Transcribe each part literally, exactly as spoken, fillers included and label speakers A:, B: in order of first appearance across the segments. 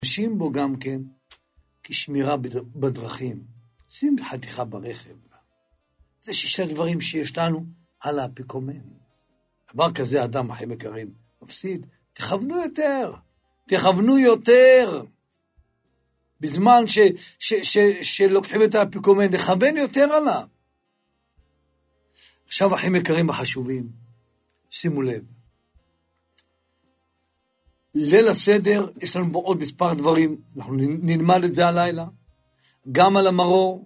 A: נשים בו גם כן כשמירה בדרכים. שים חתיכה ברכב. זה שישה דברים שיש לנו על האפיקומן. דבר כזה אדם אחים יקרים מפסיד. תכוונו יותר. תכוונו יותר. בזמן ש, ש, ש, שלוקחים את האפיקומן, נכוון יותר עליו. עכשיו אחים יקרים החשובים. שימו לב. ליל הסדר, יש לנו פה עוד מספר דברים, אנחנו נלמד את זה הלילה, גם על המרור,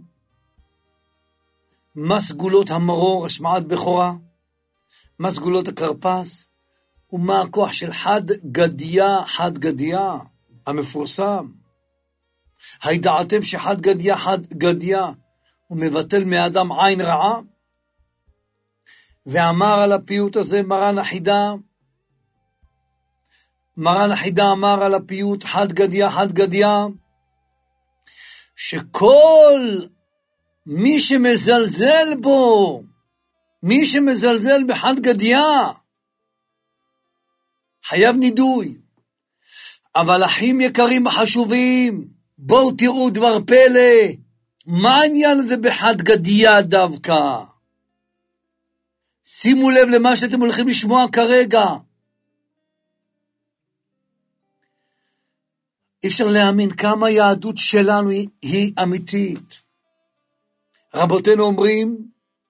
A: מה סגולות המרור, השמעת בכורה, מה סגולות הקרפס, ומה הכוח של חד גדיה, חד גדיה, המפורסם. הידעתם שחד גדיה, חד גדיה, הוא מבטל מאדם עין רעה, ואמר על הפיוט הזה מרן החידה, מרן החידה אמר על הפיוט חד גדיה, חד גדיה, שכל מי שמזלזל בו, מי שמזלזל בחד גדיה, חייב נידוי. אבל אחים יקרים וחשובים, בואו תראו דבר פלא, מה העניין הזה בחד גדיה דווקא? שימו לב למה שאתם הולכים לשמוע כרגע. אי אפשר להאמין כמה היהדות שלנו היא, היא אמיתית. רבותינו אומרים,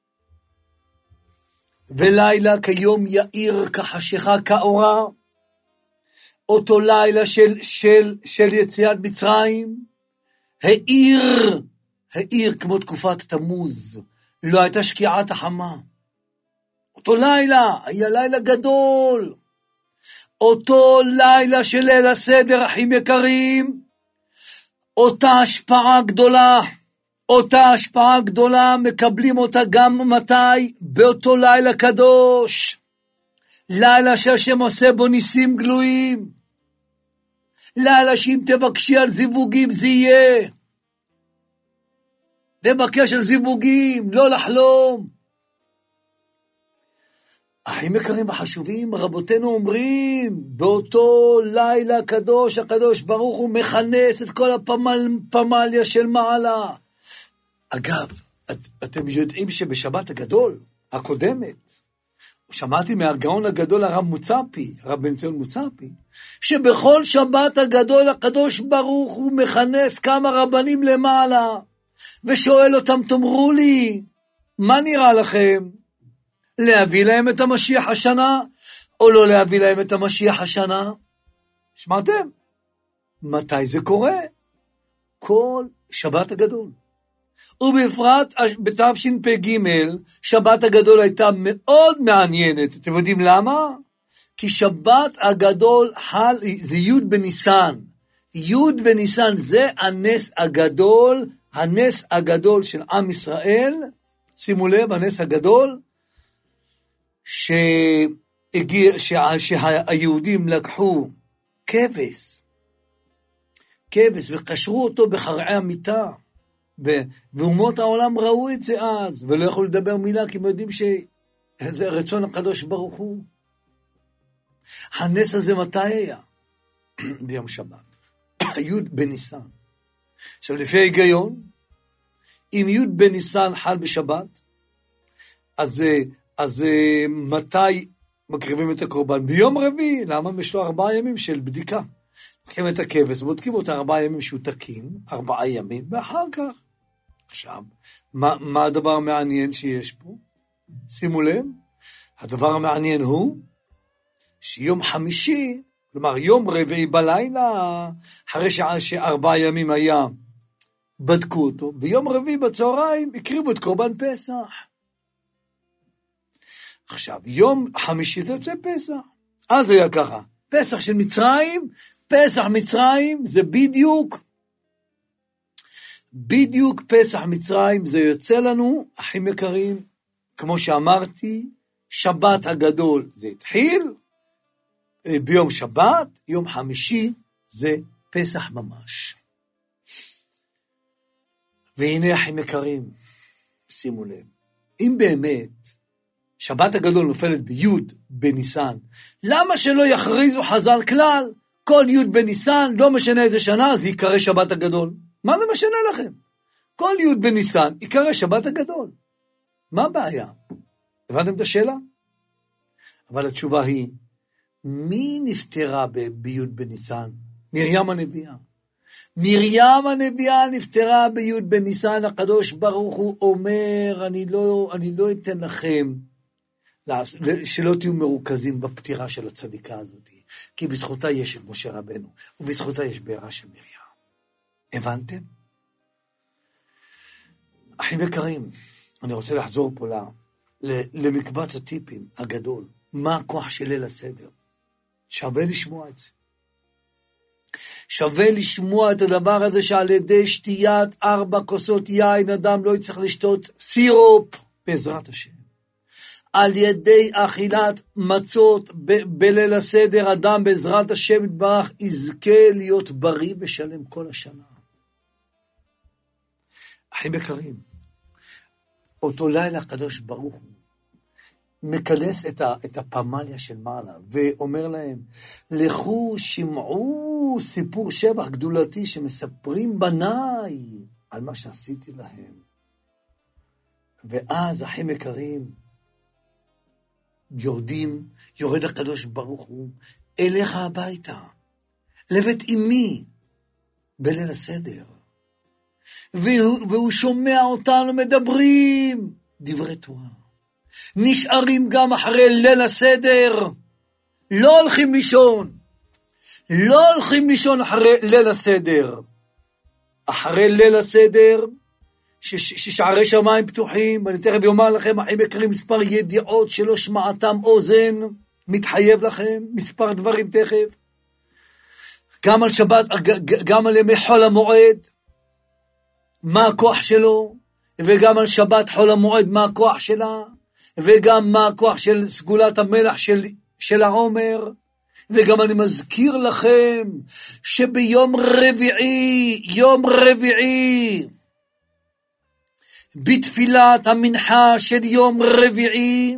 A: ולילה כיום יאיר כחשיכה כאורה, אותו לילה של, של, של יציאת מצרים, העיר, העיר כמו תקופת תמוז, לא הייתה שקיעת החמה. אותו לילה, היה לילה גדול, אותו לילה של ליל הסדר, אחים יקרים, אותה השפעה גדולה, אותה השפעה גדולה, מקבלים אותה גם מתי? באותו לילה קדוש, לילה שהשם עושה בו ניסים גלויים, לילה שאם תבקשי על זיווגים זה יהיה, לבקש על זיווגים, לא לחלום. אחים יקרים וחשובים, רבותינו אומרים, באותו לילה קדוש, הקדוש ברוך הוא מכנס את כל הפמליה של מעלה. אגב, את, אתם יודעים שבשבת הגדול, הקודמת, שמעתי מהגאון הגדול הרב מוצפי, הרב בן ציון מוצפי, שבכל שבת הגדול הקדוש ברוך הוא מכנס כמה רבנים למעלה, ושואל אותם, תאמרו לי, מה נראה לכם? להביא להם את המשיח השנה, או לא להביא להם את המשיח השנה? שמעתם? מתי זה קורה? כל שבת הגדול. ובפרט בתשפ"ג, שבת הגדול הייתה מאוד מעניינת. אתם יודעים למה? כי שבת הגדול חל, זה י' בניסן. י' בניסן זה הנס הגדול, הנס הגדול של עם ישראל. שימו לב, הנס הגדול, שהגיע, שה, שהיהודים לקחו כבש, כבש וקשרו אותו בחרעי המיטה, ואומות העולם ראו את זה אז, ולא יכולו לדבר מילה, כי הם יודעים שזה רצון הקדוש ברוך הוא. הנס הזה מתי היה? ביום שבת, י' בניסן. עכשיו לפי ההיגיון, אם י' בניסן חל בשבת, אז אז מתי מקריבים את הקורבן? ביום רביעי. למה? יש לו ארבעה ימים של בדיקה. לוקחים את הכבש, בודקים אותה ארבעה ימים שהוא תקין, ארבעה ימים, ואחר כך. עכשיו, מה, מה הדבר המעניין שיש פה? שימו לב, הדבר המעניין הוא, שיום חמישי, כלומר יום רביעי בלילה, אחרי שארבעה ימים היה, בדקו אותו, ביום רביעי בצהריים, הקריבו את קורבן פסח. עכשיו, יום חמישי זה יוצא פסח. אז היה ככה, פסח של מצרים, פסח מצרים זה בדיוק, בדיוק פסח מצרים, זה יוצא לנו, אחים יקרים, כמו שאמרתי, שבת הגדול זה התחיל, ביום שבת, יום חמישי זה פסח ממש. והנה אחים יקרים, שימו לב, אם באמת, שבת הגדול נופלת בי' בניסן, למה שלא יכריזו חז"ל כלל? כל י' בניסן, לא משנה איזה שנה, זה יקרא שבת הגדול. מה זה משנה לכם? כל י' בניסן, יקרא שבת הגדול. מה הבעיה? הבנתם את השאלה? אבל התשובה היא, מי נפטרה בי' בניסן? מרים הנביאה. מרים הנביאה נפטרה בי' בניסן, הקדוש ברוך הוא אומר, אני לא, אני לא אתן לכם, שלא תהיו מרוכזים בפטירה של הצדיקה הזאת, כי בזכותה יש את משה רבנו, ובזכותה יש בעירה של מרים. הבנתם? אחים יקרים, אני רוצה לחזור פה למקבץ הטיפים הגדול. מה הכוח של ליל הסדר? שווה לשמוע את זה. שווה לשמוע את הדבר הזה שעל ידי שתיית ארבע כוסות יין אדם לא יצטרך לשתות סירופ בעזרת השם. על ידי אכילת מצות ב- בליל הסדר אדם בעזרת השם יתברך יזכה להיות בריא ושלם כל השנה. אחים יקרים, אותו לילה הקדוש ברוך הוא מכנס את, ה, את הפמליה של מעלה, ואומר להם, לכו שמעו סיפור שבח גדולתי, שמספרים בניי על מה שעשיתי להם. ואז, אחים יקרים, יורדים, יורד הקדוש ברוך הוא, אליך הביתה, לבית אמי, בליל הסדר. והוא, והוא שומע אותנו מדברים דברי תורה. נשארים גם אחרי ליל הסדר, לא הולכים לישון, לא הולכים לישון אחרי ליל הסדר. אחרי ליל הסדר, ששערי שמיים פתוחים, ואני תכף אומר לכם, אחים יקרים, מספר ידיעות שלא שמעתם אוזן, מתחייב לכם, מספר דברים תכף, גם על שבת, גם על ימי חול המועד, מה הכוח שלו, וגם על שבת חול המועד, מה הכוח שלה, וגם מה הכוח של סגולת המלח של, של העומר, וגם אני מזכיר לכם, שביום רביעי, יום רביעי, בתפילת המנחה של יום רביעי,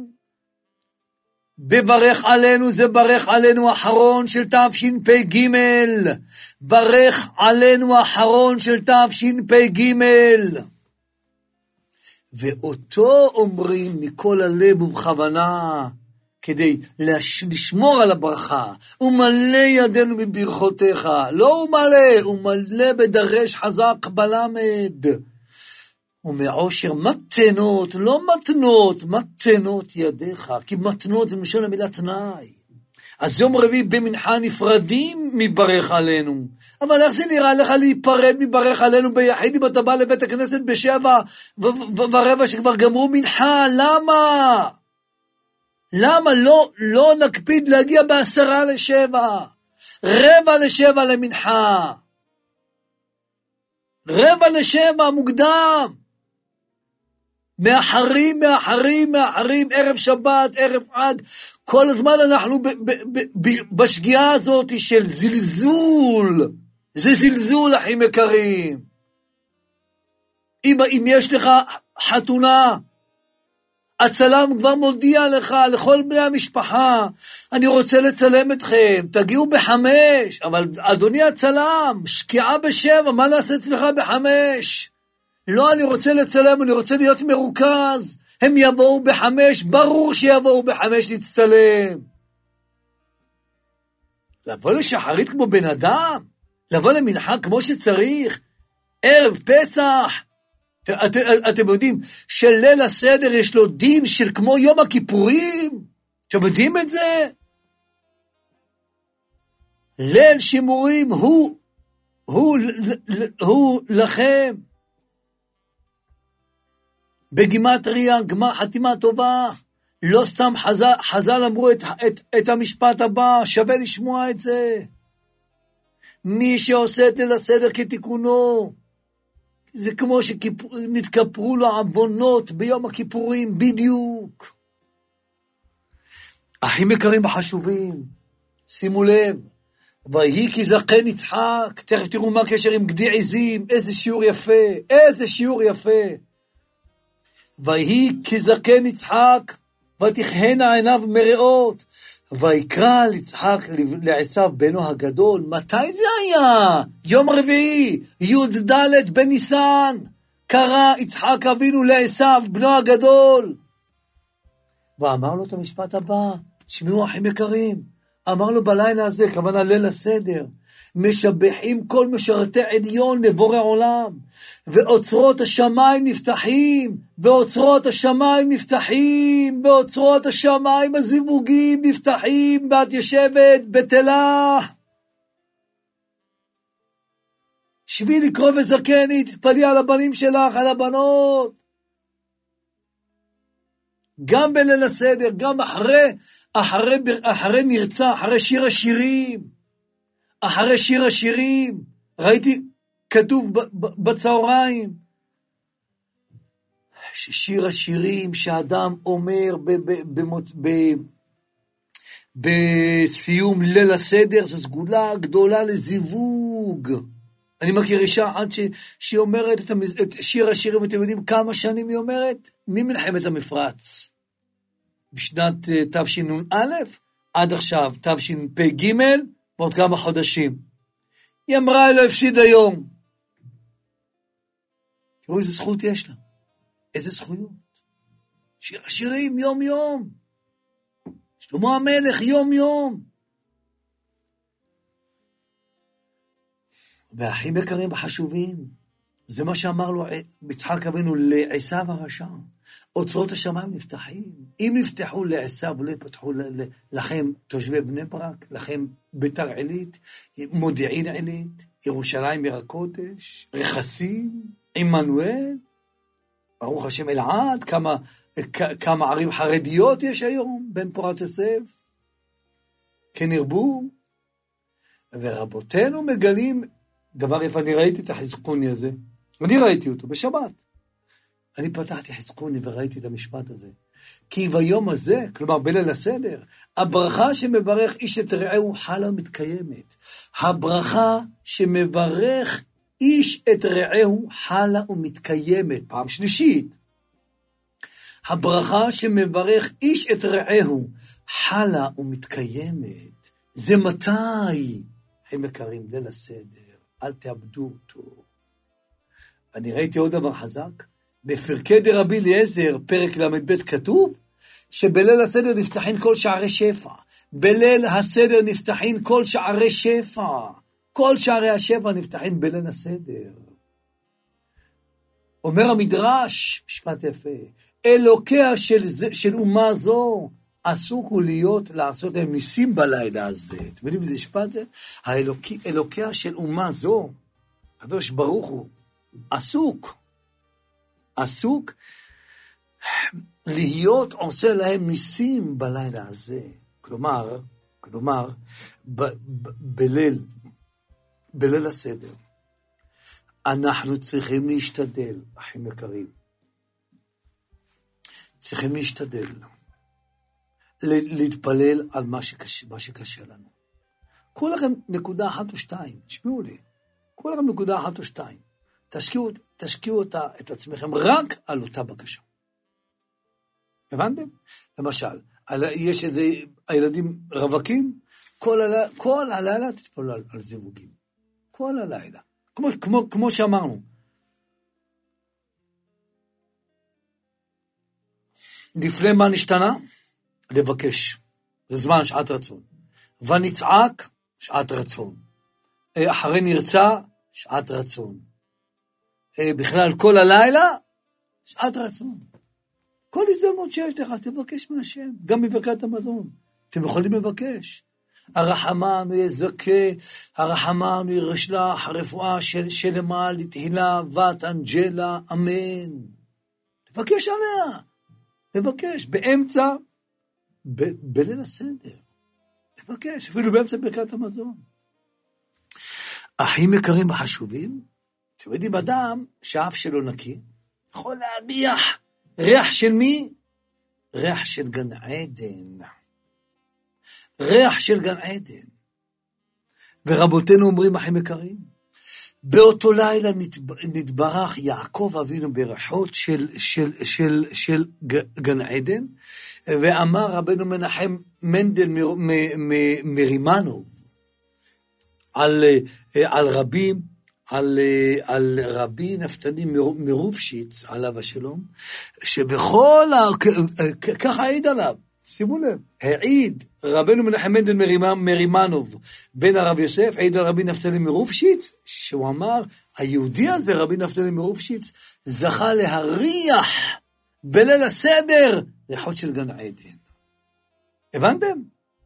A: בברך עלינו, זה ברך עלינו אחרון של תשפ"ג, ברך עלינו אחרון של תשפ"ג, ואותו אומרים מכל הלב ובכוונה, כדי לשמור על הברכה, ומלא ידינו בברכותיך, לא ומלא, ומלא בדרש חזק בלמד, ומעושר מתנות, לא מתנות, מתנות ידיך, כי מתנות זה משון המילה תנאי. אז יום רביעי במנחה נפרדים מברך עלינו, אבל איך זה נראה לך להיפרד מברך עלינו ביחיד אם אתה בא לבית הכנסת בשבע ורבע שכבר גמרו מנחה? למה? למה לא, לא נקפיד להגיע בעשרה לשבע, רבע לשבע למנחה, רבע לשבע מוקדם, מאחרים, מאחרים, מאחרים, ערב שבת, ערב חג, כל הזמן אנחנו ב- ב- ב- ב- בשגיאה הזאת של זלזול, זה זלזול אחים יקרים. אם, אם יש לך חתונה, הצלם כבר מודיע לך, לכל בני המשפחה, אני רוצה לצלם אתכם, תגיעו בחמש, אבל אדוני הצלם, שקיעה בשבע, מה נעשה אצלך בחמש? לא, אני רוצה לצלם, אני רוצה להיות מרוכז, הם יבואו בחמש, ברור שיבואו בחמש להצטלם. לבוא לשחרית כמו בן אדם, לבוא למנחה כמו שצריך, ערב פסח, את, את, אתם יודעים, של ליל הסדר יש לו דין של כמו יום הכיפורים, אתם יודעים את זה? ליל שימורים הוא, הוא, הוא, הוא לכם, בגימטריה, גמר חתימה טובה, לא סתם חז"ל, חז"ל אמרו את, את, את המשפט הבא, שווה לשמוע את זה. מי שעושה את ליל הסדר כתיקונו, זה כמו שנתכפרו לו עוונות ביום הכיפורים, בדיוק. אחים יקרים החשובים, שימו לב, ויהי כי זקן יצחק, תכף תראו מה הקשר עם גדי עזים, איזה שיעור יפה, איזה שיעור יפה. ויהי כי זקן יצחק, ותכהנה עיניו מראות, ויקרא ליצחק לעשיו בנו הגדול. מתי זה היה? יום רביעי, י"ד בניסן, קרא יצחק אבינו לעשיו בנו הגדול. ואמר לו את המשפט הבא, תשמעו אחים יקרים, אמר לו בלילה הזה, כוונה ליל הסדר, משבחים כל משרתי עליון לבורא עולם, ואוצרות השמיים נפתחים, ואוצרות השמיים נפתחים, ואוצרות השמיים הזיווגים נפתחים, ואת יושבת בתלה. שבי לקרוא וזכני, תתפלי על הבנים שלך, על הבנות. גם בליל הסדר, גם אחרי, אחרי, אחרי נרצה, אחרי שיר השירים, אחרי שיר השירים, ראיתי כתוב בצהריים, ששיר השירים שאדם אומר ב, ב, במוצ... ב, בסיום ליל הסדר, זו סגולה גדולה לזיווג. אני מכיר אישה עד ש... שהיא אומרת את, המז... את שיר השירים, אתם יודעים כמה שנים היא אומרת? ממלחמת המפרץ. בשנת תשנ"א, עד עכשיו תשפ"ג, ועוד כמה חודשים. היא אמרה, לא הפסיד היום. תראו איזה זכות יש לה. איזה זכויות. שיר השירים יום יום. שלמה המלך יום יום. והאחים יקרים וחשובים, זה מה שאמר לו יצחק אבינו לעשיו הרשע. אוצרות השמיים נפתחים. אם נפתחו לעשיו ולא יפתחו לכם תושבי בני ברק, לכם ביתר עילית, מודיעין עילית, ירושלים עיר הקודש, רכסים, עמנואל, ברוך השם אלעד, כמה, כמה ערים חרדיות יש היום, בין פורת יוסף, כן ירבו. ורבותינו מגלים, דבר יפה, אני ראיתי את החזקוני הזה, אני ראיתי אותו בשבת. אני פתחתי חזקוני וראיתי את המשפט הזה. כי ביום הזה, כלומר בליל הסדר, הברכה שמברך איש את רעהו חלה ומתקיימת. הברכה שמברך איש את רעהו חלה ומתקיימת. פעם שלישית. הברכה שמברך איש את רעהו חלה ומתקיימת. זה מתי? הם יקרים ליל הסדר. אל תאבדו אותו. אני ראיתי עוד דבר חזק. בפרקי דרבי אליעזר, פרק למד כתוב, שבליל הסדר נפתחין כל שערי שפע. בליל הסדר נפתחין כל שערי שפע. כל שערי השפע נפתחין בליל הסדר. אומר המדרש, משפט יפה, אלוקיה של, של אומה זו, עסוק הוא להיות, לעשות להם ניסים בלילה הזה. אתם יודעים איזה משפט זה? האלוקי, אלוקיה של אומה זו, הקדוש ברוך הוא, עסוק. עסוק להיות עושה להם ניסים בלילה הזה. כלומר, כלומר, ב, ב, בליל, בליל הסדר, אנחנו צריכים להשתדל, אחים יקרים, צריכים להשתדל, להתפלל על מה שקשה, מה שקשה לנו. קחו לכם נקודה אחת או שתיים, תשמעו לי, קחו לכם נקודה אחת או שתיים, תשקיעו, תשקיעו אותה, את עצמכם רק על אותה בקשה. הבנתם? למשל, יש איזה הילדים רווקים, כל הלילה, כל הלילה תתפללו על, על זיווגים. כל הלילה. כמו, כמו, כמו שאמרנו. לפני מה נשתנה? לבקש. זה זמן שעת רצון. ונצעק, שעת רצון. אחרי נרצה, שעת רצון. בכלל כל הלילה, שעת רצון. כל הזדמנות שיש לך, תבקש מהשם. גם בברכת המזון. אתם יכולים לבקש. הרחמן הוא יזכה, הרחמן הוא ירשלח, הרפואה של שלמה לתהילה, בת אנג'לה, אמן. תבקש עליה. תבקש. באמצע, ב- בליל הסדר. תבקש. אפילו באמצע ברכת המזון. אחים יקרים וחשובים, אתם יודעים, אדם שהאף שלו נקי, יכול להריח. ריח של מי? ריח של גן עדן. ריח של גן עדן. ורבותינו אומרים, אחים יקרים, באותו לילה נתברך יעקב אבינו בריחות של, של, של, של גן עדן, ואמר רבנו מנחם מנדל מ, מ, מ, מרימנוב, על, על רבים, על, על רבי נפתלי מרופשיץ, עליו השלום, שבכל, ה, ככה העיד עליו, שימו לב, העיד רבנו מנחם מנדל מרימנוב, בן הרב יוסף, העיד על רבי נפתלי מרופשיץ, שהוא אמר, היהודי הזה, רבי נפתלי מרופשיץ, זכה להריח בליל הסדר, ריחות של גן עדן. הבנתם?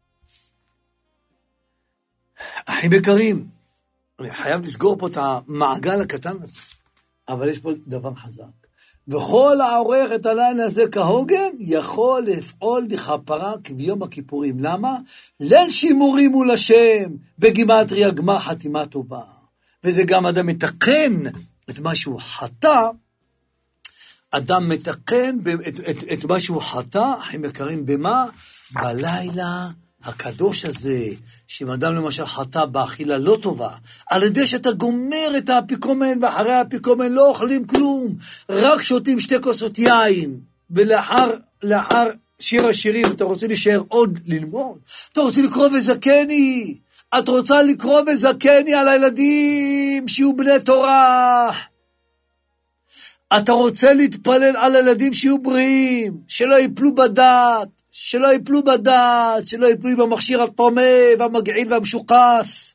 A: אחים יקרים, אני חייב לסגור פה את המעגל הקטן הזה, אבל יש פה דבר חזק. וכל העורך את הלילה הזה כהוגן, יכול לפעול לכפרה כביום הכיפורים. למה? ליל שימורים מול השם, בגימטריה גמר חתימה טובה. וזה גם אדם מתקן את מה שהוא חטא, אדם מתקן את, את, את מה שהוא חטא, אחים יקרים, במה? בלילה הקדוש הזה, שאם אדם למשל חטא באכילה לא טובה, על ידי שאתה גומר את האפיקומן, ואחרי האפיקומן לא אוכלים כלום, רק שותים שתי כוסות יין, ולאחר לאחר שיר השירים, אתה רוצה להישאר עוד ללמוד, אתה רוצה לקרוא וזקני, את רוצה לקרוא וזקני על הילדים שיהיו בני תורה, אתה רוצה להתפלל על הילדים שיהיו בריאים, שלא ייפלו בדעת, שלא ייפלו בדעת, שלא ייפלו במכשיר הטומא והמגעיל והמשוקס.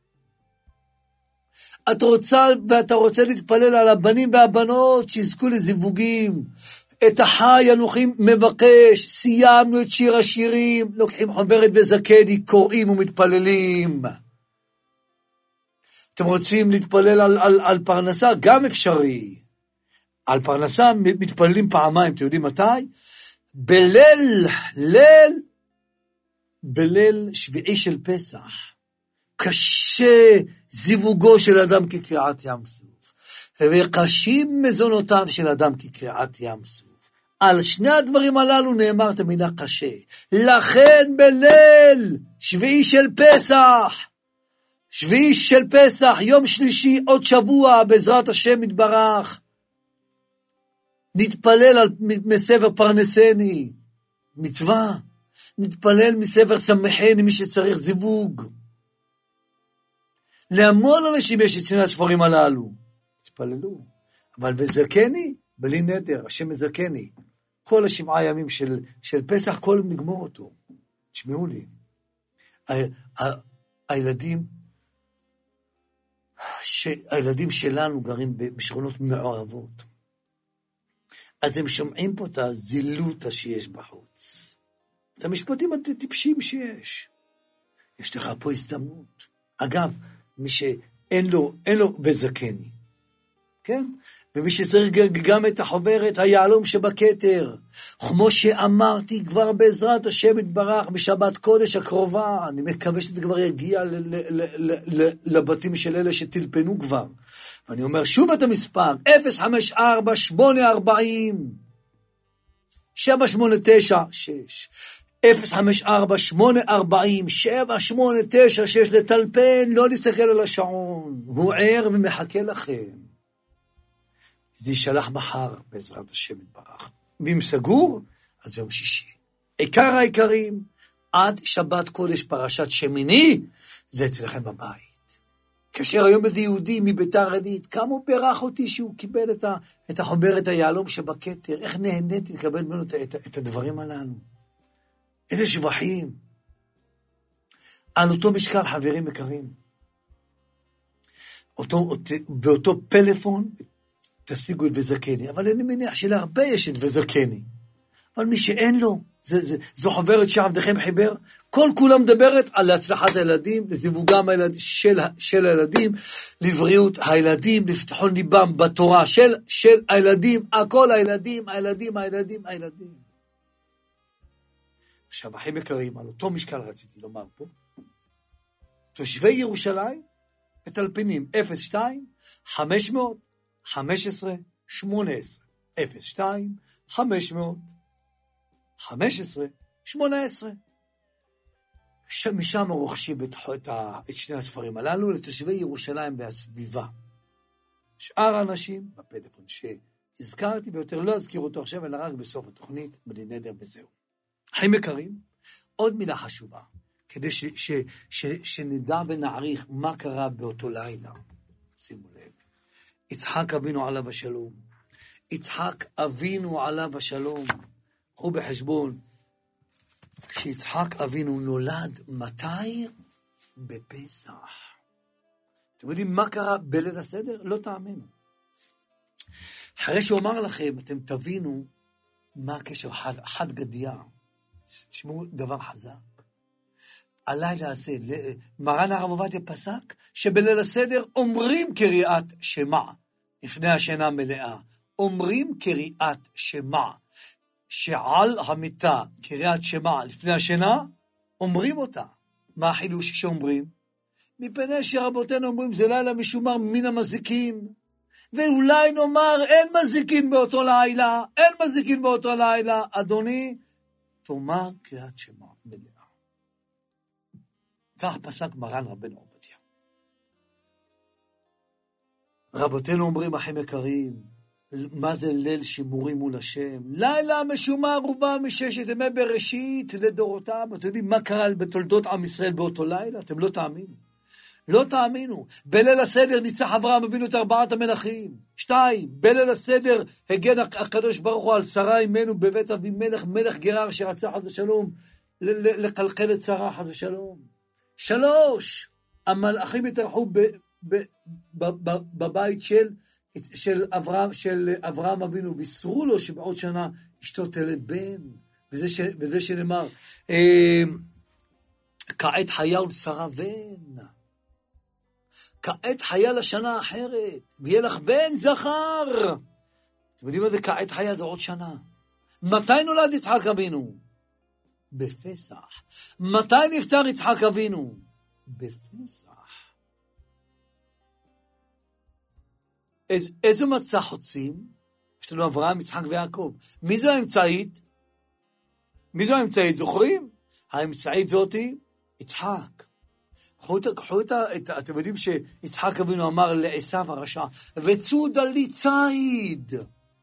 A: את רוצה, ואתה רוצה להתפלל על הבנים והבנות שיזכו לזיווגים. את החי אנוכי מבקש, סיימנו את שיר השירים, לוקחים חוברת וזקני, קוראים ומתפללים. אתם רוצים להתפלל על, על, על פרנסה? גם אפשרי. על פרנסה מתפללים פעמיים, אתם יודעים מתי? בליל, ליל, בליל שביעי של פסח, קשה זיווגו של אדם כקריעת ים סוף, וקשים מזונותיו של אדם כקריעת ים סוף. על שני הדברים הללו נאמר את המילה קשה. לכן בליל שביעי של פסח, שביעי של פסח, יום שלישי, עוד שבוע, בעזרת השם יתברך, נתפלל על מספר פרנסני, מצווה, נתפלל מספר שמחני, מי שצריך זיווג. להמון אנשים יש את שני הספרים הללו, תתפללו, אבל בזקני, בלי נדר, השם מזקני, כל השבעה ימים של, של פסח, כל יום נגמור אותו. תשמעו לי, ה- ה- הילדים, ש- הילדים שלנו גרים בשכונות מעורבות, אז הם שומעים פה את הזילות שיש בחוץ. את המשפטים הטיפשים שיש. יש לך פה הזדמנות. אגב, מי שאין לו, אין לו וזקני. כן? ומי שצריך גם את החוברת, היעלום שבכתר. כמו שאמרתי כבר בעזרת השם יתברך בשבת קודש הקרובה. אני מקווה שזה כבר יגיע ל- ל- ל- ל- לבתים של אלה שתלפנו כבר. ואני אומר שוב את המספר, אפס חמש ארבע שמונה ארבע אפס שבע שמונה תשע שש, אפס חמש ארבע שמונה ארבע אפס שבע שמונה תשע שש, לטלפן, לא להסתכל על השעון, הוא ער ומחכה לכם. זה יישלח מחר בעזרת השם יתברך. ואם סגור, אז יום שישי. עיקר העיקרים, עד שבת קודש פרשת שמיני, זה אצלכם בבית. כאשר היום איזה יהודי מביתר עילית, כמה הוא בירך אותי שהוא קיבל את, ה, את החוברת היעלום שבכתר, איך נהניתי לקבל ממנו את, את, את הדברים הללו. איזה שבחים. על אותו משקל, חברים יקרים. אותו, אותו, באותו פלאפון, תשיגו את וזקני, אבל אני מניח שלהרבה יש את וזקני. אבל מי שאין לו, זה, זה, זו חוברת שעבדכם חיבר, כל כולה מדברת על הצלחת הילדים, לזיווגם הילד, של, של הילדים, לבריאות הילדים, לפתחון ליבם בתורה של, של הילדים, הכל הילדים, הילדים, הילדים, הילדים. עכשיו, אחים יקרים, על אותו משקל רציתי לומר פה, תושבי ירושלים, מטלפנים, אפס שתיים חמש מאות חמש עשרה שמונה עשרה, אפס שתיים חמש מאות חמש עשרה שמונה עשרה. משם רוכשים את, את, את שני הספרים הללו לתושבי ירושלים והסביבה. שאר האנשים בפלאפון שהזכרתי ביותר, לא אזכיר אותו עכשיו, אלא רק בסוף התוכנית, בלי נדר וזהו. אחים יקרים, עוד מילה חשובה, כדי ש, ש, ש, שנדע ונעריך מה קרה באותו לילה. שימו לב, יצחק אבינו עליו השלום, יצחק אבינו עליו השלום, קחו בחשבון, שיצחק אבינו נולד מתי? בפסח. אתם יודעים מה קרה בליל הסדר? לא תאמינו. אחרי שאומר לכם, אתם תבינו מה הקשר חד, חד גדיה. תשמעו דבר חזק. הלילה הזה, מרן הרב עובדיה פסק, שבליל הסדר אומרים קריאת שמע, לפני השינה מלאה. אומרים קריאת שמע, שעל המיטה קריאת שמע לפני השינה, אומרים אותה. מה החילוש שאומרים? מפני שרבותינו אומרים, זה לילה משומר מן המזיקין. ואולי נאמר, אין מזיקין באותו לילה, אין מזיקין באותו לילה. אדוני, תאמר קריאת שמע מלאה. כך פסק מרן רבנו עובדיה. רבותינו אומרים, אחים יקרים, מה זה ליל שימורים מול השם? לילה משומר ובא מששת ימי בראשית לדורותם. אתם יודעים מה קרה בתולדות עם ישראל באותו לילה? אתם לא תאמינו. לא תאמינו. בליל הסדר ניצח אברהם אבינו את ארבעת המלכים. שתיים, בליל הסדר הגן הקדוש ברוך הוא על שרה אימנו בבית אבימלך, מלך גרר שרצה חס ושלום לקלקל את שרה חס ושלום. שלוש, המלאכים התארחו בבית של של אברהם, של אברהם אבינו, ויסרו לו שבעוד שנה אשתו תלד בן, וזה, ש, וזה שנאמר, אה, כעת חיה ולשרה בן, כעת חיה לשנה אחרת, ויהיה לך בן זכר. אתם יודעים מה זה כעת חיה? זה עוד שנה. מתי נולד יצחק אבינו? בפסח. מתי נפטר יצחק אבינו? בפסח. איז, איזו מצע חוצים? יש לנו אברהם, יצחק ויעקב. מי זו האמצעית? מי זו האמצעית? זוכרים? האמצעית זאתי, יצחק. קחו את, קחו את, את, אתם יודעים שיצחק אבינו אמר לעשיו הרשע, וצודה לי ציד.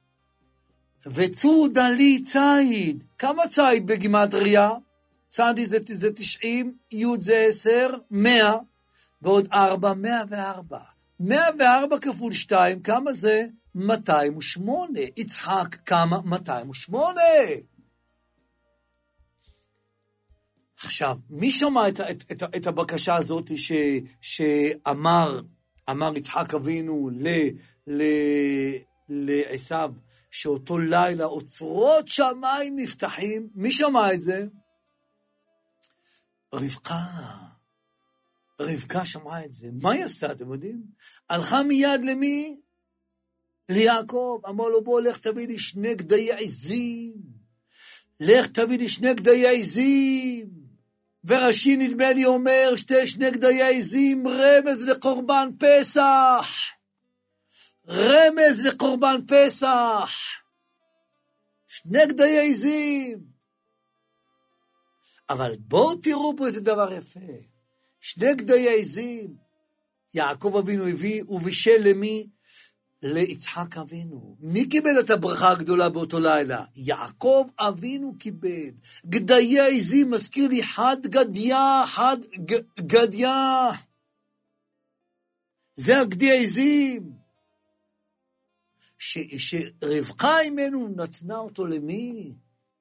A: וצודה לי ציד. כמה ציד בגימטריה? צדי זה, זה תשעים, יוד זה עשר, מאה, ועוד ארבע, מאה וארבע. מאה וארבע כפול שתיים, כמה זה? מאתיים ושמונה. יצחק, כמה? מאתיים ושמונה. עכשיו, מי שמע את, את, את, את הבקשה הזאת ש, שאמר, אמר יצחק אבינו ל, ל, לעשיו, שאותו לילה אוצרות שמיים נפתחים? מי שמע את זה? רבקה. רבקה שמעה את זה. מה היא עשה, אתם יודעים? הלכה מיד למי? ליעקב. אמר לו, בוא, לך תביא לי שני גדיי עזים. לך תביא לי שני גדיי עזים. ורש"י נדמה לי אומר, שתי שני גדיי עזים, רמז לקורבן פסח. רמז לקורבן פסח. שני גדיי עזים. אבל בואו תראו פה איזה דבר יפה. שני גדיי עזים, יעקב אבינו הביא, ובישל למי? ליצחק אבינו. מי קיבל את הברכה הגדולה באותו לילה? יעקב אבינו קיבל. גדיי עזים, מזכיר לי חד גדיה, חד ג, גדיה. זה הגדיי עזים. ש, שרבקה אימנו נתנה אותו למי?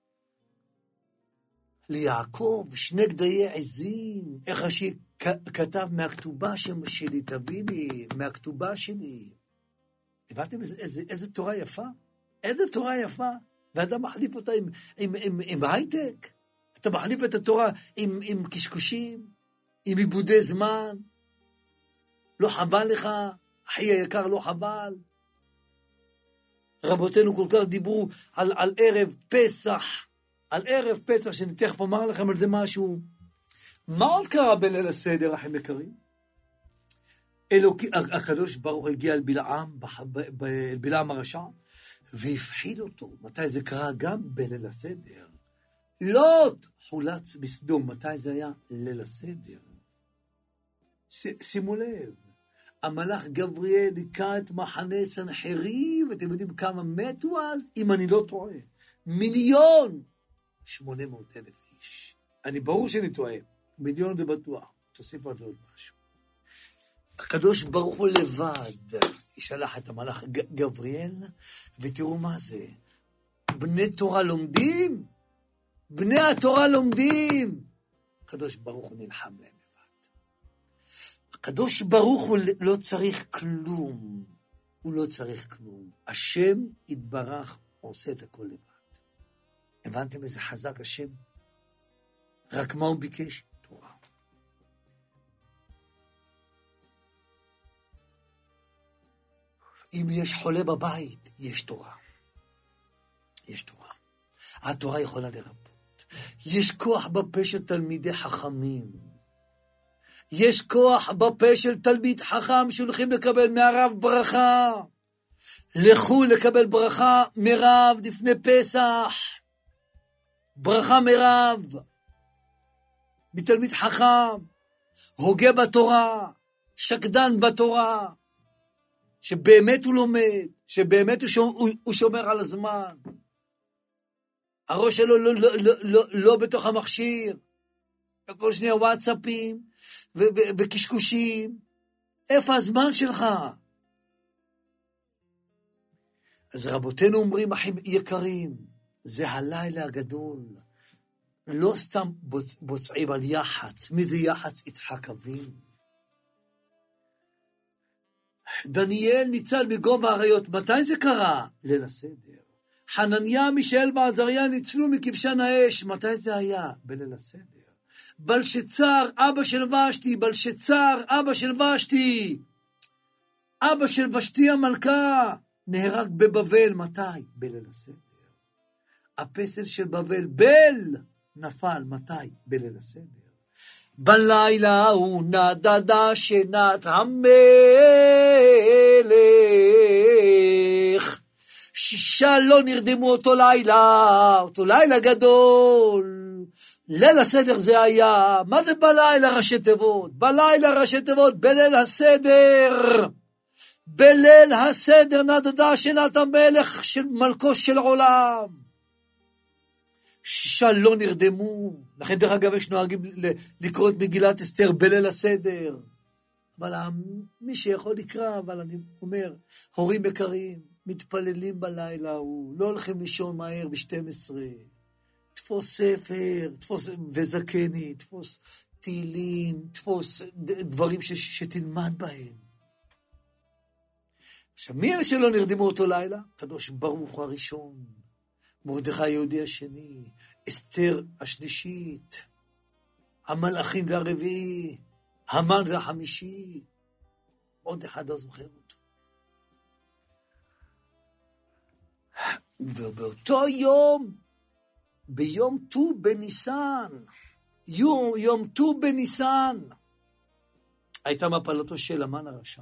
A: ליעקב, שני גדיי עזים. איך רש"י כתב מהכתובה שלי, תביא לי, מהכתובה שלי. הבנתם איזה, איזה, איזה תורה יפה? איזה תורה יפה? ואדם מחליף אותה עם, עם, עם, עם הייטק. אתה מחליף את התורה עם, עם קשקושים, עם עיבודי זמן. לא חבל לך, אחי היקר, לא חבל. רבותינו כל כך דיברו על, על ערב פסח, על ערב פסח, שאני תכף אומר לכם על זה משהו. מה עוד קרה בליל הסדר, אחים יקרים? אלוקי, הקדוש ברוך הגיע אל בלעם, אל בלעם הרשע, והפחיד אותו. מתי זה קרה? גם בליל הסדר. לוט חולץ בסדום. מתי זה היה? ליל הסדר. ש, שימו לב. המלאך גבריאל ניקה את מחנה סנחריב, ואתם יודעים כמה מתו אז? אם אני לא טועה. מיליון! שמונה מאות אלף איש. אני ברור שאני טועה. מיליון זה בטוח. תוסיף על זה עוד משהו. הקדוש ברוך הוא לבד ישלח את המלאך גבריאל, ותראו מה זה. בני תורה לומדים, בני התורה לומדים. הקדוש ברוך הוא נלחם להם לבד. הקדוש ברוך הוא לא צריך כלום. הוא לא צריך כלום. השם יתברך עושה את הכל לבד. הבנתם איזה חזק השם? רק מה הוא ביקש? תורה. אם יש חולה בבית, יש תורה. יש תורה. התורה יכולה לרפות. יש כוח בפה של תלמידי חכמים. יש כוח בפה של תלמיד חכם שהולכים לקבל מהרב ברכה. לכו לקבל ברכה מרב לפני פסח. ברכה מרב. מתלמיד חכם. הוגה בתורה. שקדן בתורה. שבאמת הוא לומד. שבאמת הוא שומר על הזמן. הראש שלו לא, לא, לא, לא, לא בתוך המכשיר, בכל שנייה וואטסאפים וקשקושים. איפה הזמן שלך? אז רבותינו אומרים, אחים יקרים, זה הלילה הגדול. לא סתם בוצ, בוצעים על יחץ. מי זה יחץ? יצחק אבינו. דניאל ניצל מגובה האריות. מתי זה קרה? ליל הסדר. חנניה, מישאל ועזריה ניצלו מכבשן האש. מתי זה היה? בליל הסדר. בלשצר, אבא של ושתי, בלשצר, אבא של ושתי, אבא של ושתי המלכה, נהרג בבבל. מתי? בליל הסדר. הפסל של בבל, בל, נפל. מתי? בליל הסדר. בלילה הוא נדדה שנת המלך, שישה לא נרדמו אותו לילה, אותו לילה גדול. ליל הסדר זה היה. מה זה בלילה ראשי תיבות? בלילה ראשי תיבות, בליל הסדר. בליל הסדר נדדה שנת המלך של מלכו של עולם. שישה לא נרדמו. לכן דרך אגב יש נוהגים לקרוא את מגילת אסתר בליל הסדר. אבל מי שיכול לקרוא, אבל אני אומר, הורים יקרים, מתפללים בלילה ההוא, לא הולכים לישון מהר ב-שתים עשרה. תפוס ספר, תפוס וזקני, תפוס תהילים, תפוס דברים ש, שתלמד בהם. עכשיו, מי אלה שלא נרדמו אותו לילה? קדוש ברוך הוא הראשון, מרדכי היהודי השני, אסתר השלישית, המלאכים זה הרביעי, המן זה החמישי, עוד אחד לא זוכר אותו. ובאותו יום, ביום ט"ו בניסן, יום, יום ט"ו בניסן, הייתה מפלתו של המן הרשע.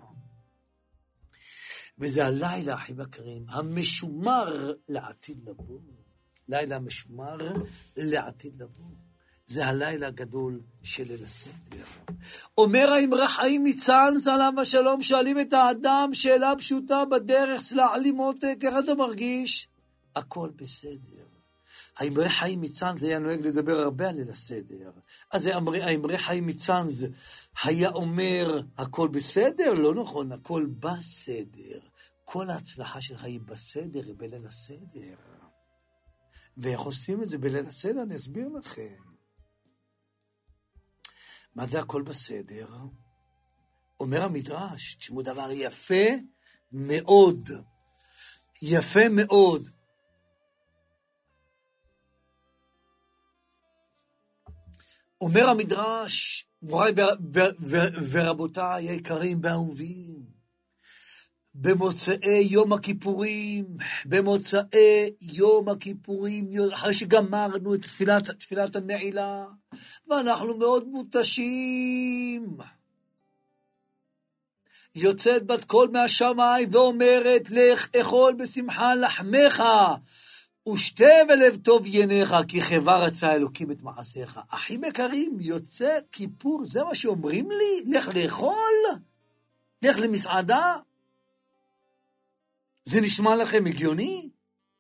A: וזה הלילה, אחים יקרים, המשומר לעתיד לבוא. לילה משומר לעתיד לבוא. זה הלילה הגדול של ליל הסדר. אומר האמרי חיים מצאנז עליו השלום, שואלים את האדם שאלה פשוטה בדרך, סלח לי מותק, איך אתה מרגיש? הכל בסדר. האמרי חיים מצאנז היה נוהג לדבר הרבה על ליל הסדר. אז האמרי חיים מצאנז היה אומר, הכל בסדר? לא נכון, הכל בסדר. כל ההצלחה שלך היא בסדר, היא בליל הסדר. ואיך עושים את זה בליל הסדר? אני אסביר לכם. מה זה הכל בסדר? אומר המדרש, תשמעו דבר יפה מאוד. יפה מאוד. אומר המדרש, מוריי ורבותיי היקרים והאהובים, במוצאי יום הכיפורים, במוצאי יום הכיפורים, אחרי שגמרנו את תפילת, תפילת הנעילה, ואנחנו מאוד מותשים, יוצאת בת קול מהשמיים ואומרת, לך אכול בשמחה לחמך, ושתה ולב טוב ינך, כי חבר רצה אלוקים את מעשיך. אחים יקרים, יוצא כיפור, זה מה שאומרים לי? לך לאכול? לך למסעדה? זה נשמע לכם הגיוני?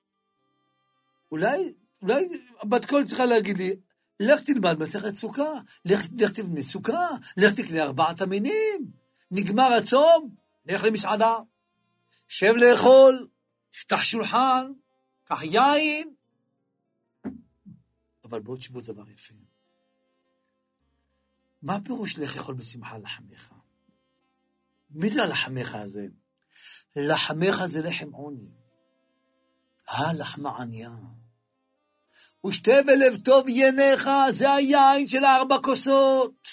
A: אולי, אולי בת קול צריכה להגיד לי, לך תלמד מסכת סוכה, לך, לך תבנה סוכה, לך תקנה ארבעת המינים, נגמר הצום, לך למסעדה, שב לאכול, תפתח שולחן, קח יין. אבל בואו תשמעו דבר יפה. מה הפירוש לך לאכול בשמחה לחמך? מי זה הלחמך הזה? לחמך זה לחם עוני. הלחמה ענייה. ושתה בלב טוב ינך, זה היין של ארבע כוסות.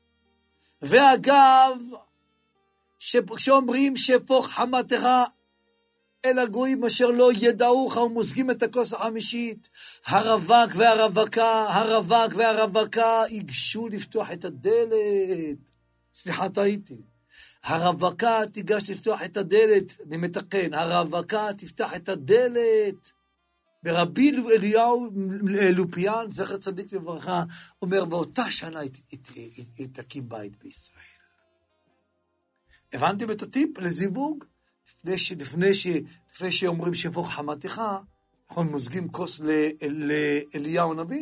A: ואגב, כשאומרים שפוך חמתך אל הגויים אשר לא ידעוך ומוזגים את הכוס החמישית, הרווק והרווקה, הרווק והרווקה ייגשו לפתוח את הדלת. סליחה, טעיתי. הרווקה תיגש לפתוח את הדלת, אני מתקן, הרווקה תפתח את הדלת. ברבי אליהו לופיאן, זכר צדיק לברכה, אומר, באותה שנה היא תקים בית בישראל. הבנתם את הטיפ לזיווג? לפני, ש, לפני, ש, לפני שאומרים שפוך חמתך, נכון, מוזגים כוס לאליהו הנביא?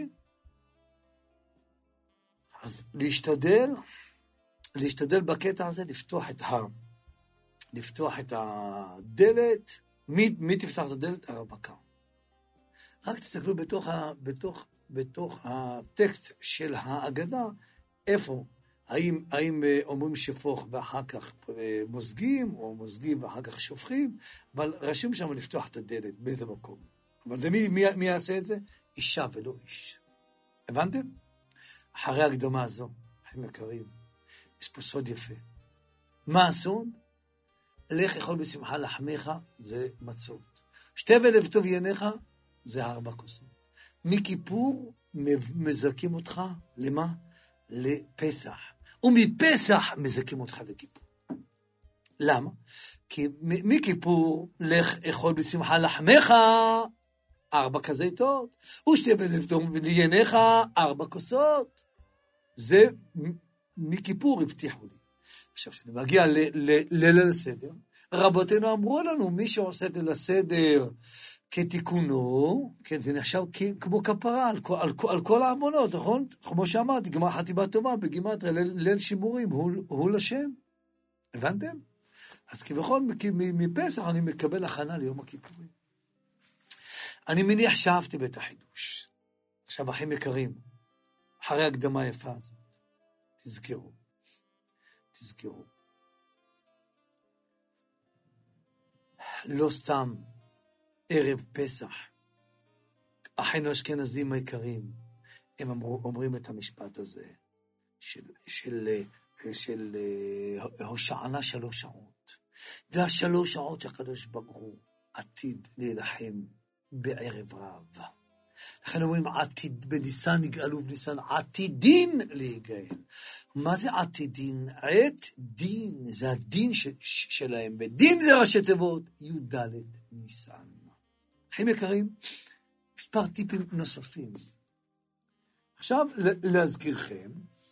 A: אז להשתדל, להשתדל בקטע הזה, לפתוח את ה... לפתוח את הדלת. מי, מי תפתח את הדלת? הרווקה. רק תסתכלו בתוך, ה, בתוך, בתוך הטקסט של ההגדה, איפה? האם, האם אומרים שפוך ואחר כך מוזגים, או מוזגים ואחר כך שופכים, אבל רשום שם לפתוח את הדלת באיזה מקום. אבל מי, מי, מי יעשה את זה? אישה ולא איש. הבנתם? אחרי ההקדמה הזו, אחים יקרים, יש פה סוד יפה. מה הסוד? לך יכול בשמחה לחמך, זה מצות. שתה ולב טוב ינך, זה ארבע כוסות. מכיפור מזכים אותך, למה? לפסח. ומפסח מזכים אותך לכיפור. למה? כי מכיפור לך אכול בשמחה לחמך, ארבע כזיתות, ושתה בלב טוב ינך, ארבע כוסות. זה מכיפור הבטיחו לי. עכשיו, כשאני מגיע לליל הסדר, רבותינו אמרו לנו, מי שעושה את ליל הסדר כתיקונו, כן, זה נחשב כמו כפרה על כל, על, על כל העוונות, נכון? כמו שאמרתי, גמר חתימה טובה, בגימטריה, ליל, ליל שימורים, הוא, הוא לשם. הבנתם? אז כבכל, מפסח אני מקבל הכנה ליום הכיפורים. אני מניח שאהבתי בית החידוש. עכשיו, אחים יקרים, אחרי הקדמה יפה הזאת, תזכרו, תזכרו. לא סתם ערב פסח, אחינו אשכנזים היקרים, הם אמרו, אומרים את המשפט הזה, של, של, של, של הושענה שלוש שעות. והשלוש שעות שהקדוש ברוך הוא עתיד להילחם בערב רב. לכן אומרים עתיד, בניסן נגאלו בניסן, עתידין להיגאל. מה זה עתידין? עת דין, זה הדין ש, ש, שלהם, ודין זה ראשי תיבות, י"ד ניסן. אחים יקרים, מספר טיפים נוספים. עכשיו להזכירכם,